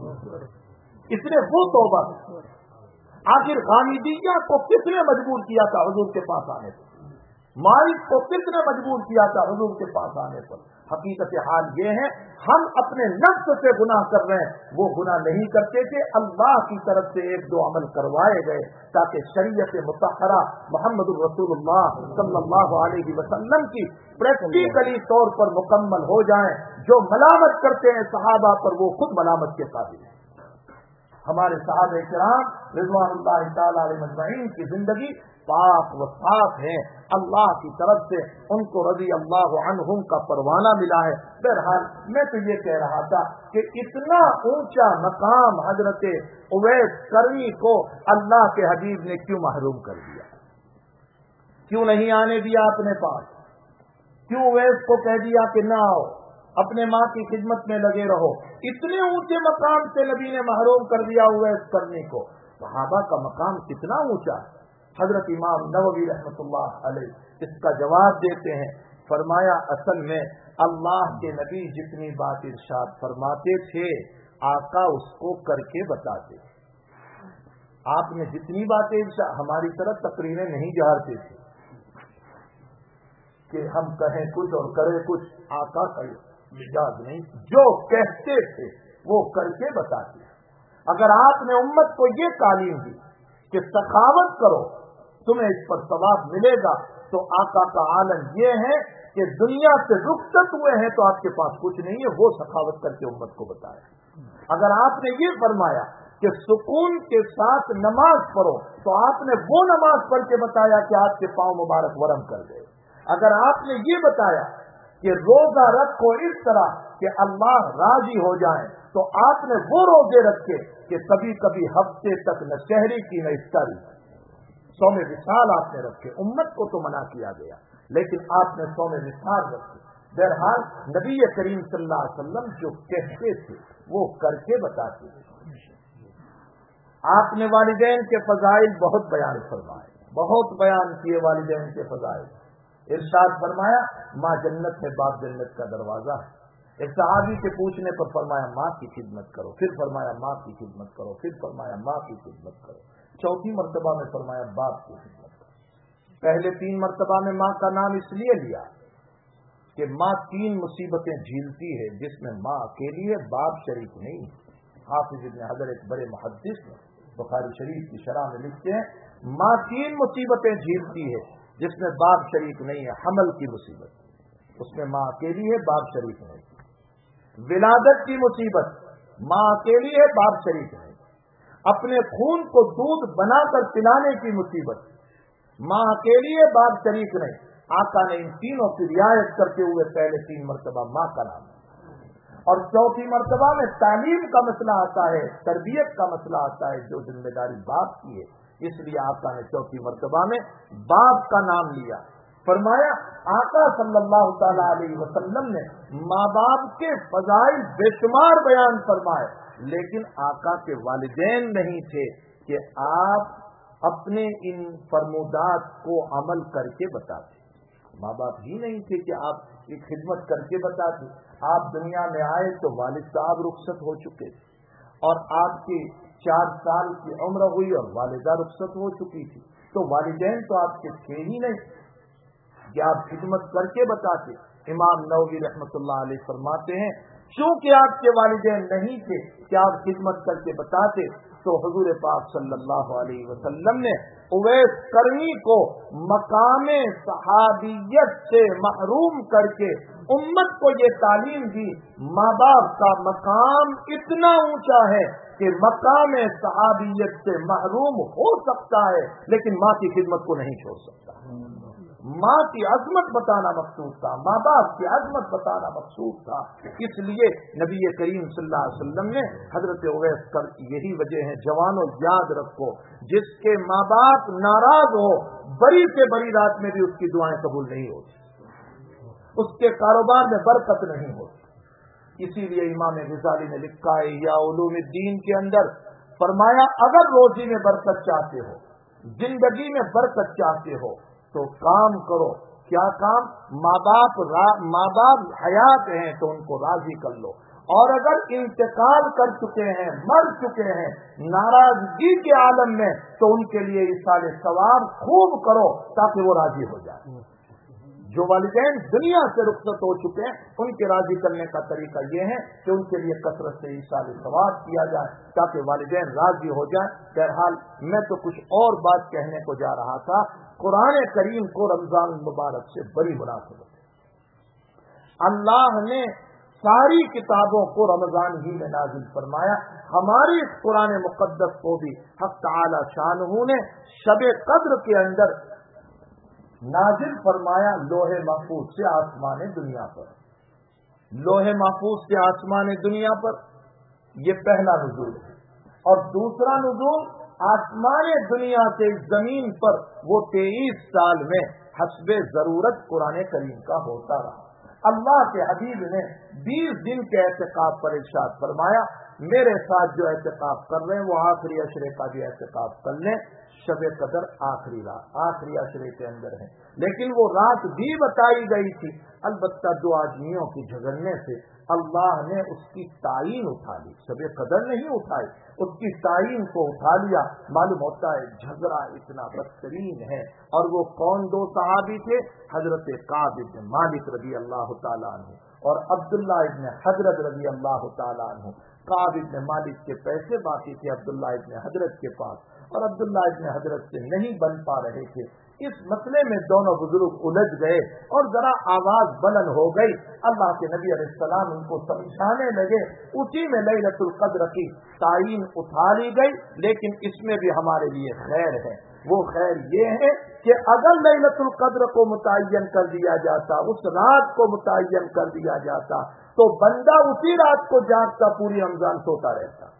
اس نے وہ توبہ کی۔ آخر غامدیہ کو کس نے مجبور کیا تھا حضور کے پاس آنے پر؟ مالک کو کس نے مجبور کیا تھا حضور کے پاس آنے پر؟ حقیقت حال یہ ہے ہم اپنے نفس سے گناہ کر رہے ہیں، وہ گناہ نہیں کرتے تھے، اللہ کی طرف سے 1-2 عمل کروائے گئے تاکہ شریعت مطہرہ محمد الرسول اللہ صلی اللہ علیہ وسلم کی پریکٹیکلی طور پر مکمل ہو جائیں۔ جو ملامت کرتے ہیں صحابہ پر وہ خود ملامت کے قابل ہیں۔ ہمارے صحابہ کرام رضوان اللہ تعالی علیہ مجمعین کی زندگی پاک و صاف ہے، اللہ کی طرف سے ان کو رضی اللہ عنہم کا پروانہ ملا ہے۔ بہرحال میں تو یہ کہہ رہا تھا کہ اتنا اونچا مقام حضرت اویس کرنی کو اللہ کے حبیب نے کیوں محروم کر دیا؟ کیوں نہیں آنے دیا اپنے پاس؟ کیوں اویس کو کہہ دیا کہ نہ آؤ، اپنے ماں کی خدمت میں لگے رہو؟ اتنے اونچے مقام سے نبی نے محروم کر دیا اویس کرنی کو۔ صحابہ کا مقام کتنا اونچا ہے۔ حضرت امام نووی رحمۃ اللہ علیہ اس کا جواب دیتے ہیں، فرمایا اصل میں اللہ کے نبی جتنی بات ارشاد فرماتے تھے آقا اس کو کر کے بتاتے۔ آپ نے جتنی باتیں ارشاد، ہماری طرح تقریریں نہیں جھاڑتے تھے کہ ہم کہیں کچھ اور کریں کچھ، آقا کا مزاج نہیں، جو کہتے تھے وہ کر کے بتاتے۔ اگر آپ نے امت کو یہ تعلیم دی کہ سخاوت کرو تمہیں اس پر ثواب ملے گا، تو آقا کا عالم یہ ہے کہ دنیا سے رخصت ہوئے ہیں تو آپ کے پاس کچھ نہیں ہے، وہ سخاوت کر کے امت کو بتایا۔ اگر آپ نے یہ فرمایا کہ سکون کے ساتھ نماز پڑھو تو آپ نے وہ نماز پڑھ کے بتایا کہ آپ کے پاؤں مبارک ورم کر گئے۔ اگر آپ نے یہ بتایا کہ روزہ رکھو اس طرح کہ اللہ راضی ہو جائے تو آپ نے وہ روزے رکھے کہ کبھی کبھی ہفتے تک نہ شہری کی نہ افطاری، صوم وصال آپ نے رکھے۔ امت کو تو منع کیا گیا لیکن آپ نے صوم وصال رکھے۔ بہرحال نبی کریم صلی اللہ علیہ وسلم جو کہتے تھے وہ کر کے بتاتے تھے۔ آپ نے والدین کے فضائل بہت بیان فرمائے، بہت بیان کیے والدین کے فضائل۔ ارشاد فرمایا ماں جنت میں باپ جنت کا دروازہ ہے۔ ایک صحابی کے پوچھنے پر فرمایا ماں کی خدمت کرو، پھر فرمایا ماں کی خدمت کرو، پھر فرمایا ماں کی خدمت کرو، چوتھی مرتبہ میں فرمایا باپ کی خدمت کرو۔ پہلے 3 مرتبہ میں ماں کا نام اس لیے لیا کہ ماں 3 مصیبتیں جھیلتی ہے جس میں ماں اکیلی ہے، باپ شریک نہیں۔ حافظ ابن حجر ایک بڑے محدث ہیں، بخاری شریف کی شرح میں لکھتے ہیں माँ 3 मुसीबतें झेलती है जिसमें बाप शरीक नहीं है। हमल की मुसीबत, उसमें माँ अकेली है, बाप शरीक नहीं। विलादत की मुसीबत, माँ अकेली है, बाप शरीक नहीं। अपने खून को दूध बनाकर पिलाने की मुसीबत, माँ अकेली है, बाप शरीक नहीं। आका ने इन तीनों की रियायत करते हुए पहले 3 मरतबा माँ का नाम और चौथी मरतबा में तालीम का मसला आता है, तरबियत का मसला आता है, जो जिम्मेदारी बाप की है, इसलिए आका ने चौथी मरतबा में बाप का नाम लिया। फरमाया आका सल्लल्लाहु तआला अलैहि वसल्लम ने माँ बाप के फजाइल बेशुमार बयान फरमाए, लेकिन आका के वालिदैन नहीं थे कि आप अपने इन फरमूदात को अमल करके बताते। माँ बाप ही नहीं थे कि आप एक खिदमत करके बताते। आप दुनिया में आए तो वालिद साहब रुखसत हो चुके और आपकी 4 साल की उम्र हुई और वालिदा रुखसत हो चुकी थी, तो वालिदैन तो आपके थे ही नहीं कि आप खिदमत करके बताते। इमाम नववी रहमतुल्लाह अलैह फरमाते हैं, चूंकि आपके वालिदैन नहीं थे कि आप खिदमत करके बताते, तो हुजूर पाक सल्लल्लाहु अलैहि वसल्लम ने उवैस करनी को मकामे सहाबियत से महरूम करके उम्मत को ये तालीम दी। माँ बाप का मकाम इतना ऊंचा है कि मकामे सहाबियत से महरूम हो सकता है, लेकिन माँ की खिदमत को नहीं छोड़ सकता। माँ की अजमत बताना मकसूद था, माँ बाप की अजमत बताना मकसूद था। इसलिए नबी करीम सल्लल्लाहु अलैहि वसल्लम ने हजरत उवैस कर, यही वजह है जवानों याद रखो, जिसके माँ बाप नाराज हो, बड़ी से बड़ी रात में भी उसकी दुआएं कबूल नहीं होती, उसके कारोबार में बरकत नहीं होती। इसीलिए इमाम ग़ज़ाली ने लिखा है या उलूमुद्दीन के अंदर, फरमाया अगर रोजी में बरकत चाहते हो, जिंदगी में बरकत चाहते हो, तो काम करो। क्या काम? माँ बाप हयात हैं तो उनको राजी कर लो, और अगर इंतकाल कर चुके हैं, मर चुके हैं नाराजगी के आलम में, तो उनके लिए इसाले सवाब खूब करो ताकि वो राजी हो जाए। जो वालिदैन दुनिया से रुखसत हो चुके हैं, उनके राजी करने का तरीका ये है कि उनके लिए कसरत से इसाले सवाब किया जाए ताकि वालिदैन राजी हो जाए। बहरहाल मैं तो कुछ और बात कहने को जा रहा था। कुरान करीम को रमजान मुबारक से बड़ी मुनासिबत है। अल्लाह ने सारी किताबों को रमजान ही में नाजिल फरमाया। हमारी इस कुरान मुकद्दस को भी हक़ तआला शानहू ने शबे कद्र के अंदर नाजिल फरमाया, लोहे महफूज से आसमान दुनिया पर। लोहे महफूज से आसमान दुनिया पर, ये पहला नुज़ूल है। और दूसरा नुज़ूल आसमान दुनिया से जमीन पर वो 23 साल में हस्बे जरूरत कुरान करीम का होता रहा। अल्लाह के हबीब ने 20 दिन के एहतिकाफ पर इरशाद फरमाया, मेरे साथ जो एहतिकाफ कर रहे हैं वो आखिरी अशरे का भी एहतिकाफ कर लें। शबे कदर आखिरी रात, आखिरी अशरे के अंदर है, लेकिन वो रात भी बताई गई थी। अलबत्ता 2 आदमियों की झगड़ने से अल्लाह ने उसकी तायीन उठा ली, शबे कदर नहीं उठाई, उसकी तायीन को उठा लिया। मालूम होता है झगड़ा इतना बदतरीन है। और वो कौन 2 सहाबी थे? हजरत काब इब्न मालिक रज़ी अल्लाह तआला अन्हु और अब्दुल्लाह इब्न हजरत रज़ी अल्लाह तआला अन्हु। काब इब्न मालिक के पैसे बाकी थे अब्दुल्लाह इब्न हजरत के पास, और अब्दुल्लाह इब्न हजरत से नहीं बन पा रहे थे। इस मसले में दोनों बुजुर्ग उलझ गए और जरा आवाज बुलंद हो गई। अल्लाह के नबी अलैहिस्सलाम उनको समझाने लगे। उसी में लैलतुल कद्र की तायीन उठा ली गई, लेकिन इसमें भी हमारे लिए खैर है। वो खैर ये है कि अगर लैलतुल कद्र को मुतय्यन कर दिया जाता, उस रात को मुतय्यन कर दिया जाता, तो बंदा उसी रात को जागता पूरी रमजान सोता रहता।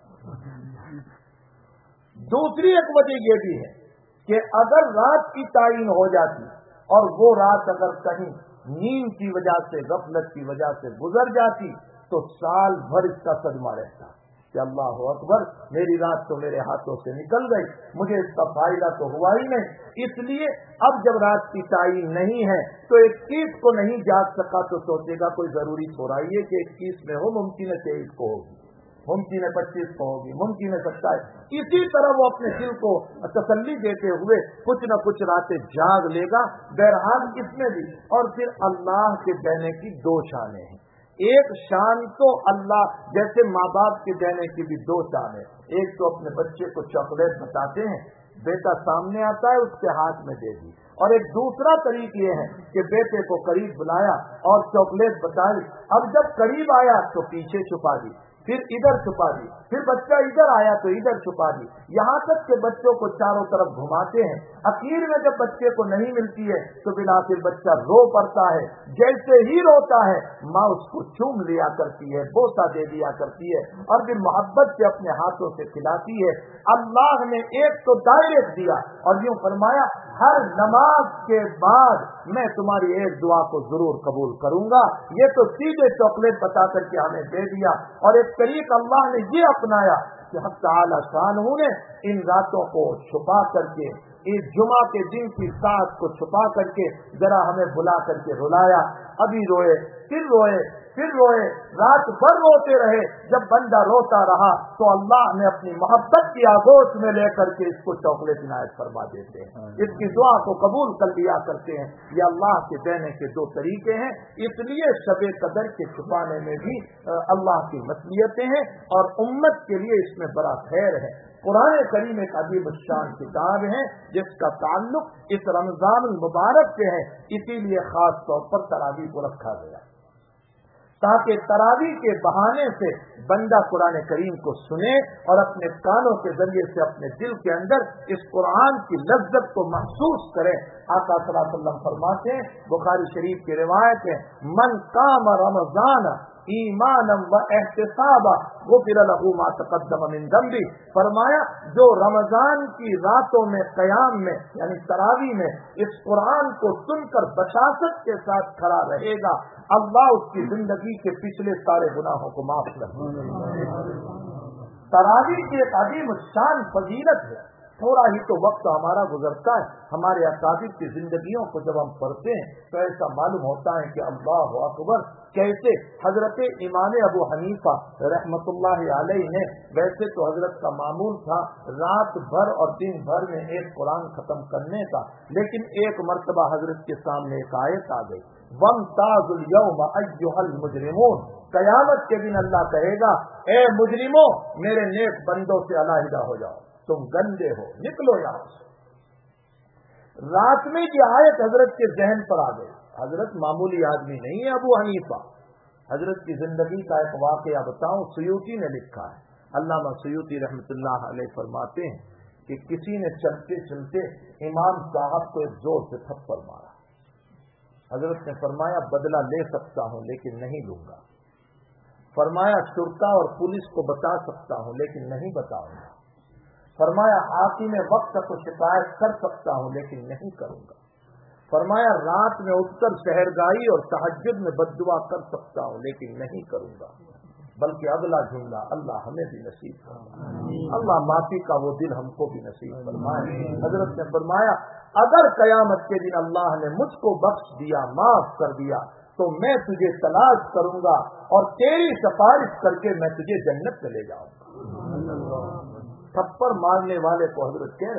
दूसरी एक वजह ये भी है कि अगर रात की तायीन हो जाती और वो रात अगर कहीं नींद की वजह से, गफलत की वजह से गुजर जाती, तो साल भर इसका सदमा रहता कि अल्लाह अकबर, मेरी रात तो मेरे हाथों से निकल गई, मुझे इसका फायदा तो हुआ ही नहीं। इसलिए अब जब रात की तायीन नहीं है तो 21 को नहीं जाग सका तो सोचेगा कोई जरूरी थोड़ा ही है कि 21 में हो, मुमकिन है 23 को होगी, मुमकिन है 25 को होगी, मुमकिन है 27। इसी तरह वो अपने दिल को तसल्ली देते हुए कुछ न कुछ रातें जाग लेगा। बहरहाल इसमें भी, और फिर अल्लाह के देने की 2 शानें हैं। एक शान तो अल्लाह, जैसे माँ बाप के देने की भी 2 शान है। एक तो अपने बच्चे को चॉकलेट बताते हैं بیٹا سامنے آتا ہے اس کے ہاتھ میں دے دی. اور ایک دوسرا طریقہ یہ ہے کہ بیٹے کو قریب بلایا اور چاکلیٹ بتائی. اب جب قریب آیا تو پیچھے چھپا دی, پھر ادھر چھپا دی, پھر بچہ ادھر آیا تو ادھر چھپا دی, یہاں تک کہ بچوں کو چاروں طرف گھماتے ہیں. اخیر میں جب بچے کو نہیں ملتی ہے تو بالآخر بچہ رو پڑتا ہے. جیسے ہی روتا ہے ماں اس کو چوم لیا کرتی ہے, بوسہ دے دیا کرتی ہے اور پھر محبت سے اپنے ہاتھوں سے کھلاتی ہے. اللہ نے ایک تو ڈائریکٹ دیا اور یوں فرمایا ہر نماز کے بعد میں تمہاری ایک دعا کو ضرور قبول کروں گا. یہ تو سیدھے چاکلیٹ بتا کر کے ہمیں دے دیا. اور ایک طریقہ اللہ نے یہ اپنایا کہ حق تعالی شانہ نے ان راتوں کو چھپا کر کے, اس جمعہ کے دن کی ساعت کو چھپا کر کے ذرا ہمیں بلا کر کے رلایا. ابھی روئے, پھر روئے, پھر روئے, رات بھر روتے رہے. جب بندہ روتا رہا تو اللہ نے اپنی محبت کی آغوش میں لے کر کے اس کو چاکلیٹ عنایت فرما دیتے ہیں, اس کی دعا کو قبول کر لیا کرتے ہیں. یہ اللہ کے دینے کے دو طریقے ہیں. اس لیے شب قدر کے چھپانے میں بھی اللہ کی مصلحتیں ہیں اور امت کے لیے اس میں بڑا خیر ہے. قرآن کریم ایک عظیم الشان کتاب ہے جس کا تعلق اس رمضان المبارک سے ہے. اسی لیے خاص طور پر تراویح کو رکھا گیا تاکہ تراویح کے بہانے سے بندہ قرآن کریم کو سنے اور اپنے کانوں کے ذریعے سے اپنے دل کے اندر اس قرآن کی لذت کو محسوس کرے. آقا صلی اللہ علیہ وسلم فرماتے ہیں, بخاری شریف کی روایت ہے, من قام رمضان ایمانا و احتسابا غفر له ما تقدم من ذنبه. فرمایا جو رمضان کی راتوں میں قیام میں یعنی تراویح میں اس قرآن کو سن کر بشاشت کے ساتھ کھڑا رہے گا, اللہ اس کی زندگی کے پچھلے سارے گناہوں کو معاف کر دے گا. تراویح کی ایک عظیم شان فضیلت ہے. تھوڑا ہی تو وقت ہمارا گزرتا ہے, ہمارے اکابر کی زندگیوں کو جب ہم پڑھتے ہیں تو ایسا معلوم ہوتا ہے کہ اللہ اکبر کیسے حضرت امام ابو حنیفہ رحمت اللہ علیہ نے, ویسے تو حضرت کا معمول تھا رات بھر اور دن بھر میں ایک قرآن ختم کرنے کا, لیکن ایک مرتبہ حضرت کے سامنے ایک آیت آ گئی, وَامْتَازُوا الْيَوْمَ أَيُّهَا الْمُجْرِمُونَ. قیامت کے دن اللہ کہے گا اے مجرموں میرے نیک بندوں سے علیحدہ ہو جاؤ, تم گندے ہو, نکلو یہاں سے. رات میں یہ آیت حضرت کے ذہن پر آ گئی. حضرت معمولی آدمی نہیں ہے ابو حنیفہ. حضرت کی زندگی کا ایک واقعہ بتاؤں, سیوطی نے لکھا ہے. علامہ سیوطی رحمۃ اللہ علیہ فرماتے ہیں کہ کسی نے چلتے چلتے امام صاحب کو ایک زور سے تھپڑ مارا. حضرت نے فرمایا بدلہ لے سکتا ہوں لیکن نہیں لوں گا. فرمایا شرطا اور پولیس کو بتا سکتا ہوں لیکن نہیں بتاؤں گا. فرمایا حاکم وقت کو شکایت کر سکتا ہوں لیکن نہیں کروں گا. فرمایا رات میں اٹھ کر سحرگاہی اور تہجد میں بد دعا کر سکتا ہوں لیکن نہیں کروں گا. بلکہ اگلا جملہ اللہ ہمیں بھی نصیب فرمائے, اللہ معافی کا وہ دل ہم کو بھی نصیب فرمائے. حضرت نے فرمایا اگر قیامت کے دن اللہ نے مجھ کو بخش دیا, معاف کر دیا, تو میں تجھے تلاش کروں گا اور تیری سفارش کر کے میں تجھے جنت میں لے جاؤں گا. تھپڑ مارنے والے کو حضرت کہہ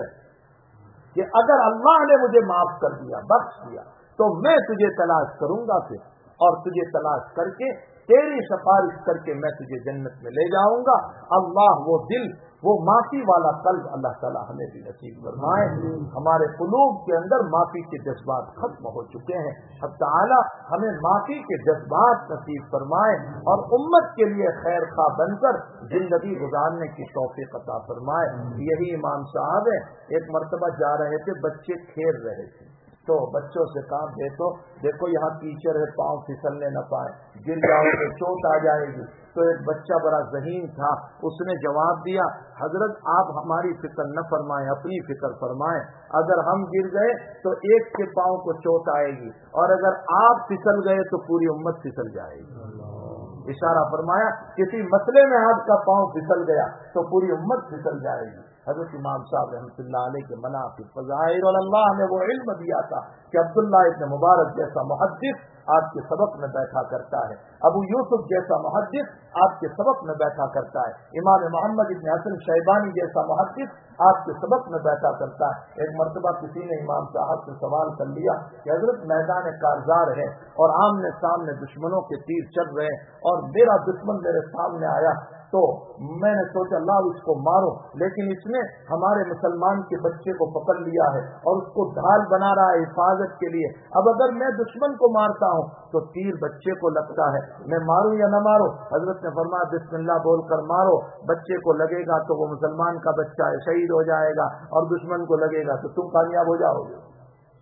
رہے کہ اگر اللہ نے مجھے معاف کر دیا, بخش دیا, تو میں تجھے تلاش کروں گا پھر, اور تجھے تلاش کر کے تیری سفارش کر کے میں تجھے جنت میں لے جاؤں گا. اللہ وہ دل, وہ معافی والا قلب اللہ تعالیٰ ہمیں بھی نصیب فرمائے. ہمارے قلوب کے اندر معافی کے جذبات ختم ہو چکے ہیں. اب تعالیٰ ہمیں معافی کے جذبات نصیب فرمائے اور امت کے لیے خیر خواہ بن کر زندگی گزارنے کی توفیق عطا فرمائے. یہی امام صاحب ہیں, ایک مرتبہ جا رہے تھے, بچے کھیل رہے تھے تو بچوں سے کہا دیکھو یہاں کیچڑ ہے, پاؤں پھسلنے نہ پائے, گر جاؤ تو چوٹ آ جائے گی. تو ایک بچہ بڑا ذہین تھا, اس نے جواب دیا حضرت آپ ہماری فکر نہ فرمائیں, اپنی فکر فرمائیں. اگر ہم گر گئے تو ایک کے پاؤں کو چوٹ آئے گی, اور اگر آپ پھسل گئے تو پوری امت پھسل جائے گی. اشارہ فرمایا کسی مسئلے میں آپ کا پاؤں پھسل گیا تو پوری امت پھسل جائے گی. حضرت امام صاحب رحمۃ اللہ علیہ کے مناقب فضائل, اور اللہ نے وہ علم دیا تھا کہ عبداللہ ابن مبارک جیسا محدث آپ کے سبق میں بیٹھا کرتا ہے, ابو یوسف جیسا محدث آپ کے سبق میں بیٹھا کرتا ہے, امام محمد ابن حسن شیبانی جیسا محدث آپ کے سبق میں بیٹھا کرتا ہے. ایک مرتبہ کسی نے امام صاحب سے سوال کر لیا کہ حضرت میدان کارزار ہے اور آمنے سامنے دشمنوں کے تیر چل رہے ہیں اور میرا دشمن میرے سامنے آیا, تو میں نے سوچا لا اس کو مارو، لیکن اس نے ہمارے مسلمان کے بچے کو پکڑ لیا ہے اور اس کو ڈھال بنا رہا ہے حفاظت کے لیے. اب اگر میں دشمن کو مارتا ہوں تو تیر بچے کو لگتا ہے، میں ماروں یا نہ ماروں؟ حضرت نے فرمایا بسم اللہ بول کر مارو، بچے کو لگے گا تو وہ مسلمان کا بچہ ہے شہید ہو جائے گا، اور دشمن کو لگے گا تو تم کامیاب ہو جاؤ گے.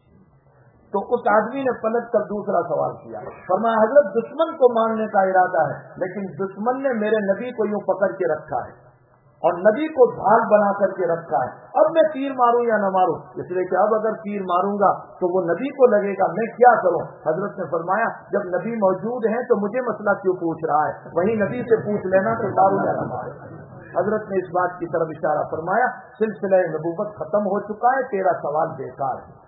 تو اس آدمی نے پلٹ کر دوسرا سوال کیا، فرمایا حضرت دشمن کو مارنے کا ارادہ ہے، لیکن دشمن نے میرے نبی کو یوں پکڑ کے رکھا ہے اور نبی کو ڈھال بنا کر کے رکھا ہے، اب میں تیر ماروں یا نہ ماروں؟ اس لیے کہ اب اگر تیر ماروں گا تو وہ نبی کو لگے گا، میں کیا کروں؟ حضرت نے فرمایا جب نبی موجود ہیں تو مجھے مسئلہ کیوں پوچھ رہا ہے، وہی نبی سے پوچھ لینا کہ ماروں یا نہ ماروں. حضرت نے اس بات کی طرف اشارہ فرمایا سلسلہ نبوت ختم ہو چکا ہے، تیرا سوال بیکار ہے.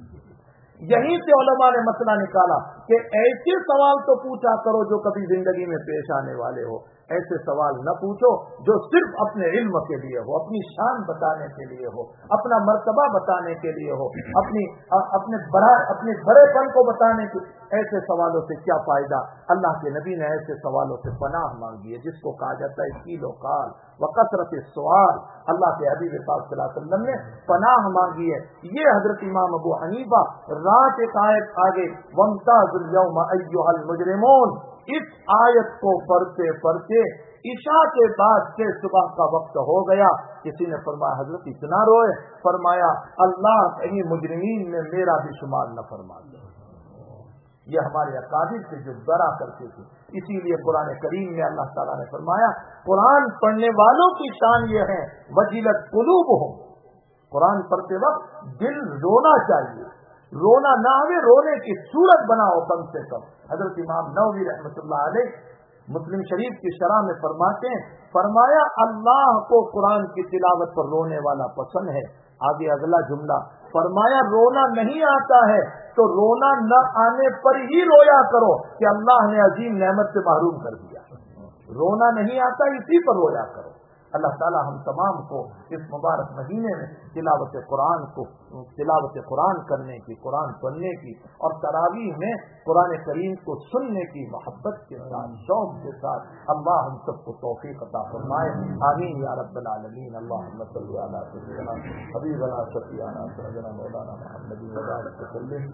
یہیں سے علماء نے مسئلہ نکالا کہ ایسے سوال تو پوچھا کرو جو کبھی زندگی میں پیش آنے والے ہو، ایسے سوال نہ پوچھو جو صرف اپنے علم کے لیے ہو، اپنی شان بتانے کے لیے ہو، اپنا مرتبہ بتانے کے لیے ہو، اپنے بڑے پن کو بتانے کے. ایسے سوالوں سے کیا فائدہ؟ اللہ کے نبی نے ایسے سوالوں سے پناہ مانگی ہے، جس کو کہا جاتا ہے کیل و کال و کثرت سوال. اللہ کے حبیب پاک صلی اللہ علیہ وسلم نے پناہ مانگی ہے. یہ حضرت امام ابو حنیفہ رات ایک آیت آگے وامتاز اليوم ایھا المجرمون، اس آیت کو پڑھتے پڑھتے عشاء کے بعد سے صبح کا وقت ہو گیا. کسی نے فرمایا حضرت اتنا روئے؟ فرمایا اللہ کہیں مجرمین میں میرا بھی شمار نہ فرما دے. یہ ہمارے اکابر سے جو ڈرا کرتے تھے. اسی لیے قرآن کریم میں اللہ تعالیٰ نے فرمایا قرآن پڑھنے والوں کی شان یہ ہے وجلت قلوبہم، قرآن پڑھتے وقت دل رونا چاہیے، رونا نہ ہمیں رونے کی صورت بناؤ کم سے کم. حضرت امام نووی رحمۃ اللہ علیہ مسلم شریف کی شرح میں فرماتے ہیں، فرمایا اللہ کو قرآن کی تلاوت پر رونے والا پسند ہے. آگے اگلا جملہ فرمایا رونا نہیں آتا ہے تو رونا نہ آنے پر ہی رویا کرو کہ اللہ نے عظیم نعمت سے محروم کر دیا. رونا نہیں آتا اسی پر رویا کرو. اللہ تعالی ہم تمام کو اس مبارک مہینے میں تلاوت قرآن کرنے کی، قرآن پڑھنے کی اور تراویح میں قرآن کریم کو سننے کی محبت کے ساتھ، شوق کے ساتھ اللہ ہم سب کو توفیق عطا فرمائے. آمین یا رب العالمین. اللہم صلی علی سیدنا حبیبنا شفیعنا سیدنا مولانا محمد وبارک وسلم.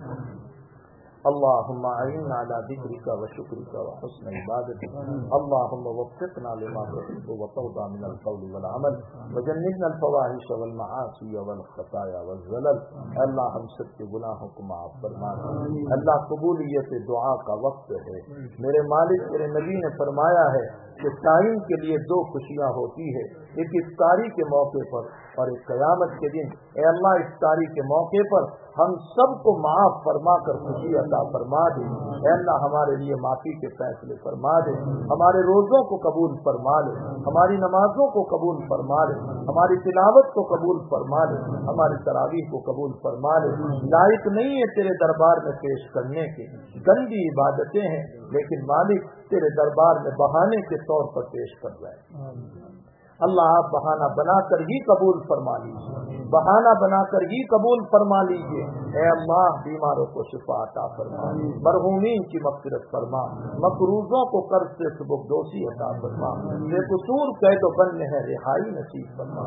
اللهم اعنا على ذكرك وشكرك وحسن عبادتك. اللهم وفقنا لما تحب وترضى من القول والعمل وجنبنا الفواحش والمعاصي والخطايا والزلل. اللہ ہم سب کے گناہوں کو معاف فرما. اللہ قبولیت دعا کا وقت ہے. میرے مالک میرے نبی نے فرمایا ہے کہ ٹائم کے لیے دو خوشیاں ہوتی ہے، ایک افطاری کے موقع پر اور ایک قیامت کے دن. اے اللہ افطاری کے موقع پر ہم سب کو معاف فرما کر خوشی عطا فرما دے. اے اللہ ہمارے لیے معافی کے فیصلے فرما دے، ہمارے روزوں کو قبول فرما لے، ہماری نمازوں کو قبول فرما لے، ہماری تلاوت کو قبول فرما لے، ہماری تراویح کو قبول فرما لے. لائق نہیں ہے تیرے دربار میں پیش کرنے کے، گندی عبادتیں ہیں، لیکن مالک تیرے دربار میں بہانے کے طور پر پیش کر جائے. اللہ آپ بہانہ بنا کر ہی قبول فرما لیجیے، بہانہ بنا کر ہی قبول فرما لیجیے. اے اللہ بیماروں کو شفا عطا فرما، مرحومین کی مغفرت فرما، مقروضوں کو قرض سے سبکدوشی عطا فرما، بے قصور قید و بند میں ہے رہائی نصیب فرما،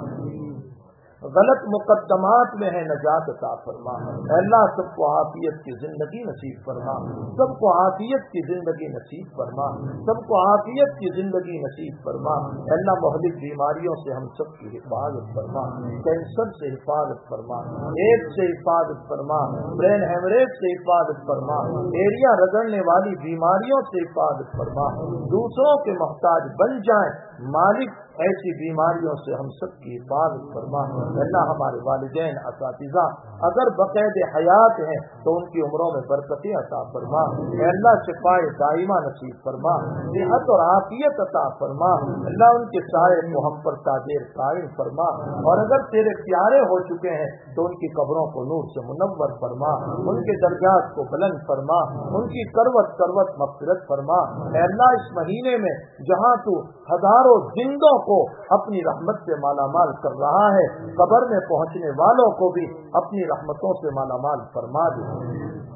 غلط مقدمات میں ہے نجات عطا فرما. اللہ سب کو عافیت کی زندگی نصیب فرما، سب کو عافیت کی زندگی نصیب فرما، سب کو عافیت کی زندگی نصیب فرما. اللہ مہلک بیماریوں سے ہم سب کی حفاظت فرما، کینسر سے حفاظت فرما، ایڈز سے حفاظت فرما، برین ہیمریج سے حفاظت فرما، ایریا رگڑنے والی بیماریوں سے حفاظت فرما. دوسروں کے محتاج بن جائیں مالک ایسی بیماریوں سے ہم سب کی حفاظت فرما. اللہ ہمارے والدین اساتذہ اگر بقید حیات ہیں تو ان کی عمروں میں برکتیں عطا فرما. اللہ شفائے دائمہ نصیب فرما، صحت اور عافیت عطا فرما. اللہ ان کے سائے کو ہم پر تاجر قائم فرما، اور اگر تیرے پیارے ہو چکے ہیں تو ان کی قبروں کو نور سے منور فرما، ان کے درجات کو بلند فرما، ان کی کروٹ کروٹ مغفرت فرما. اللہ اس مہینے میں جہاں تو ہزاروں زندوں کو اپنی رحمت سے مالا مال کر رہا ہے، قبر میں پہنچنے والوں کو بھی اپنی رحمتوں سے مالا مال فرما دے.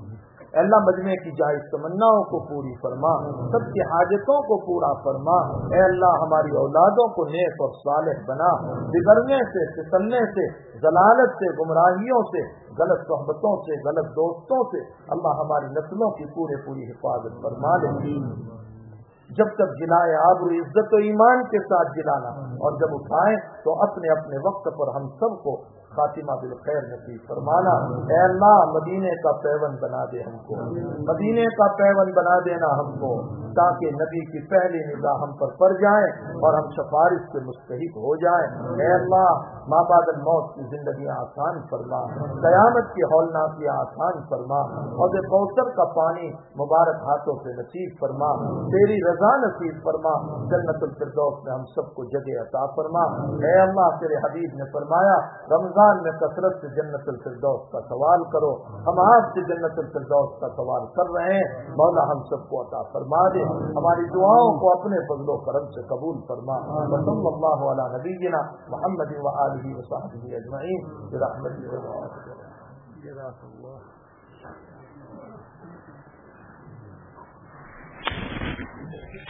اے اللہ مجمع کی جائز تمناؤں کو پوری فرما، سب کی حاجتوں کو پورا فرما، اے اللہ ہماری اولادوں کو نیک اور صالح بنا، بگڑنے سے، پھسلنے سے، ضلالت سے، گمراہیوں سے، غلط صحبتوں سے، غلط دوستوں سے اللہ ہماری نسلوں کی پوری حفاظت فرما لے۔ جب تک جلائے آبرو عزت و ایمان کے ساتھ جلانا، اور جب اٹھائیں تو اپنے اپنے وقت پر ہم سب کو خاتمہ بالخیر نصیب فرمانا۔ اے اللہ مدینے کا پیون بنا دے ہم کو، مدینے کا پیون بنا دینا ہم کو، تاکہ نبی کی پہلی نگاہ ہم پر پڑ جائیں اور ہم سفارش کے مستحق ہو جائیں۔ اے اللہ ما بعد الموت کی زندگیاں آسان فرما، قیامت کی ہولناکیاں آسان فرما، اور کوثر کا پانی مبارک ہاتھوں سے نصیب فرما، تیری رضا نصیب فرما، جنت الفردوس میں ہم سب کو جگہ عطا فرما۔ اے اللہ تیرے حبیب نے فرمایا رمضان میں کثرت سے جنت الفردوس کا سوال کرو، ہم آپ سے جنت الفردوس کا سوال کر رہے ہیں، مولا ہم سب کو عطا فرما دے، ہماری دعاؤں کو اپنے فضل و کرم سے قبول فرما۔ وصلی اللہ علی نبینا محمد وآلہ وصحبہ اجمعین برحمتک یا ارحم الراحمین۔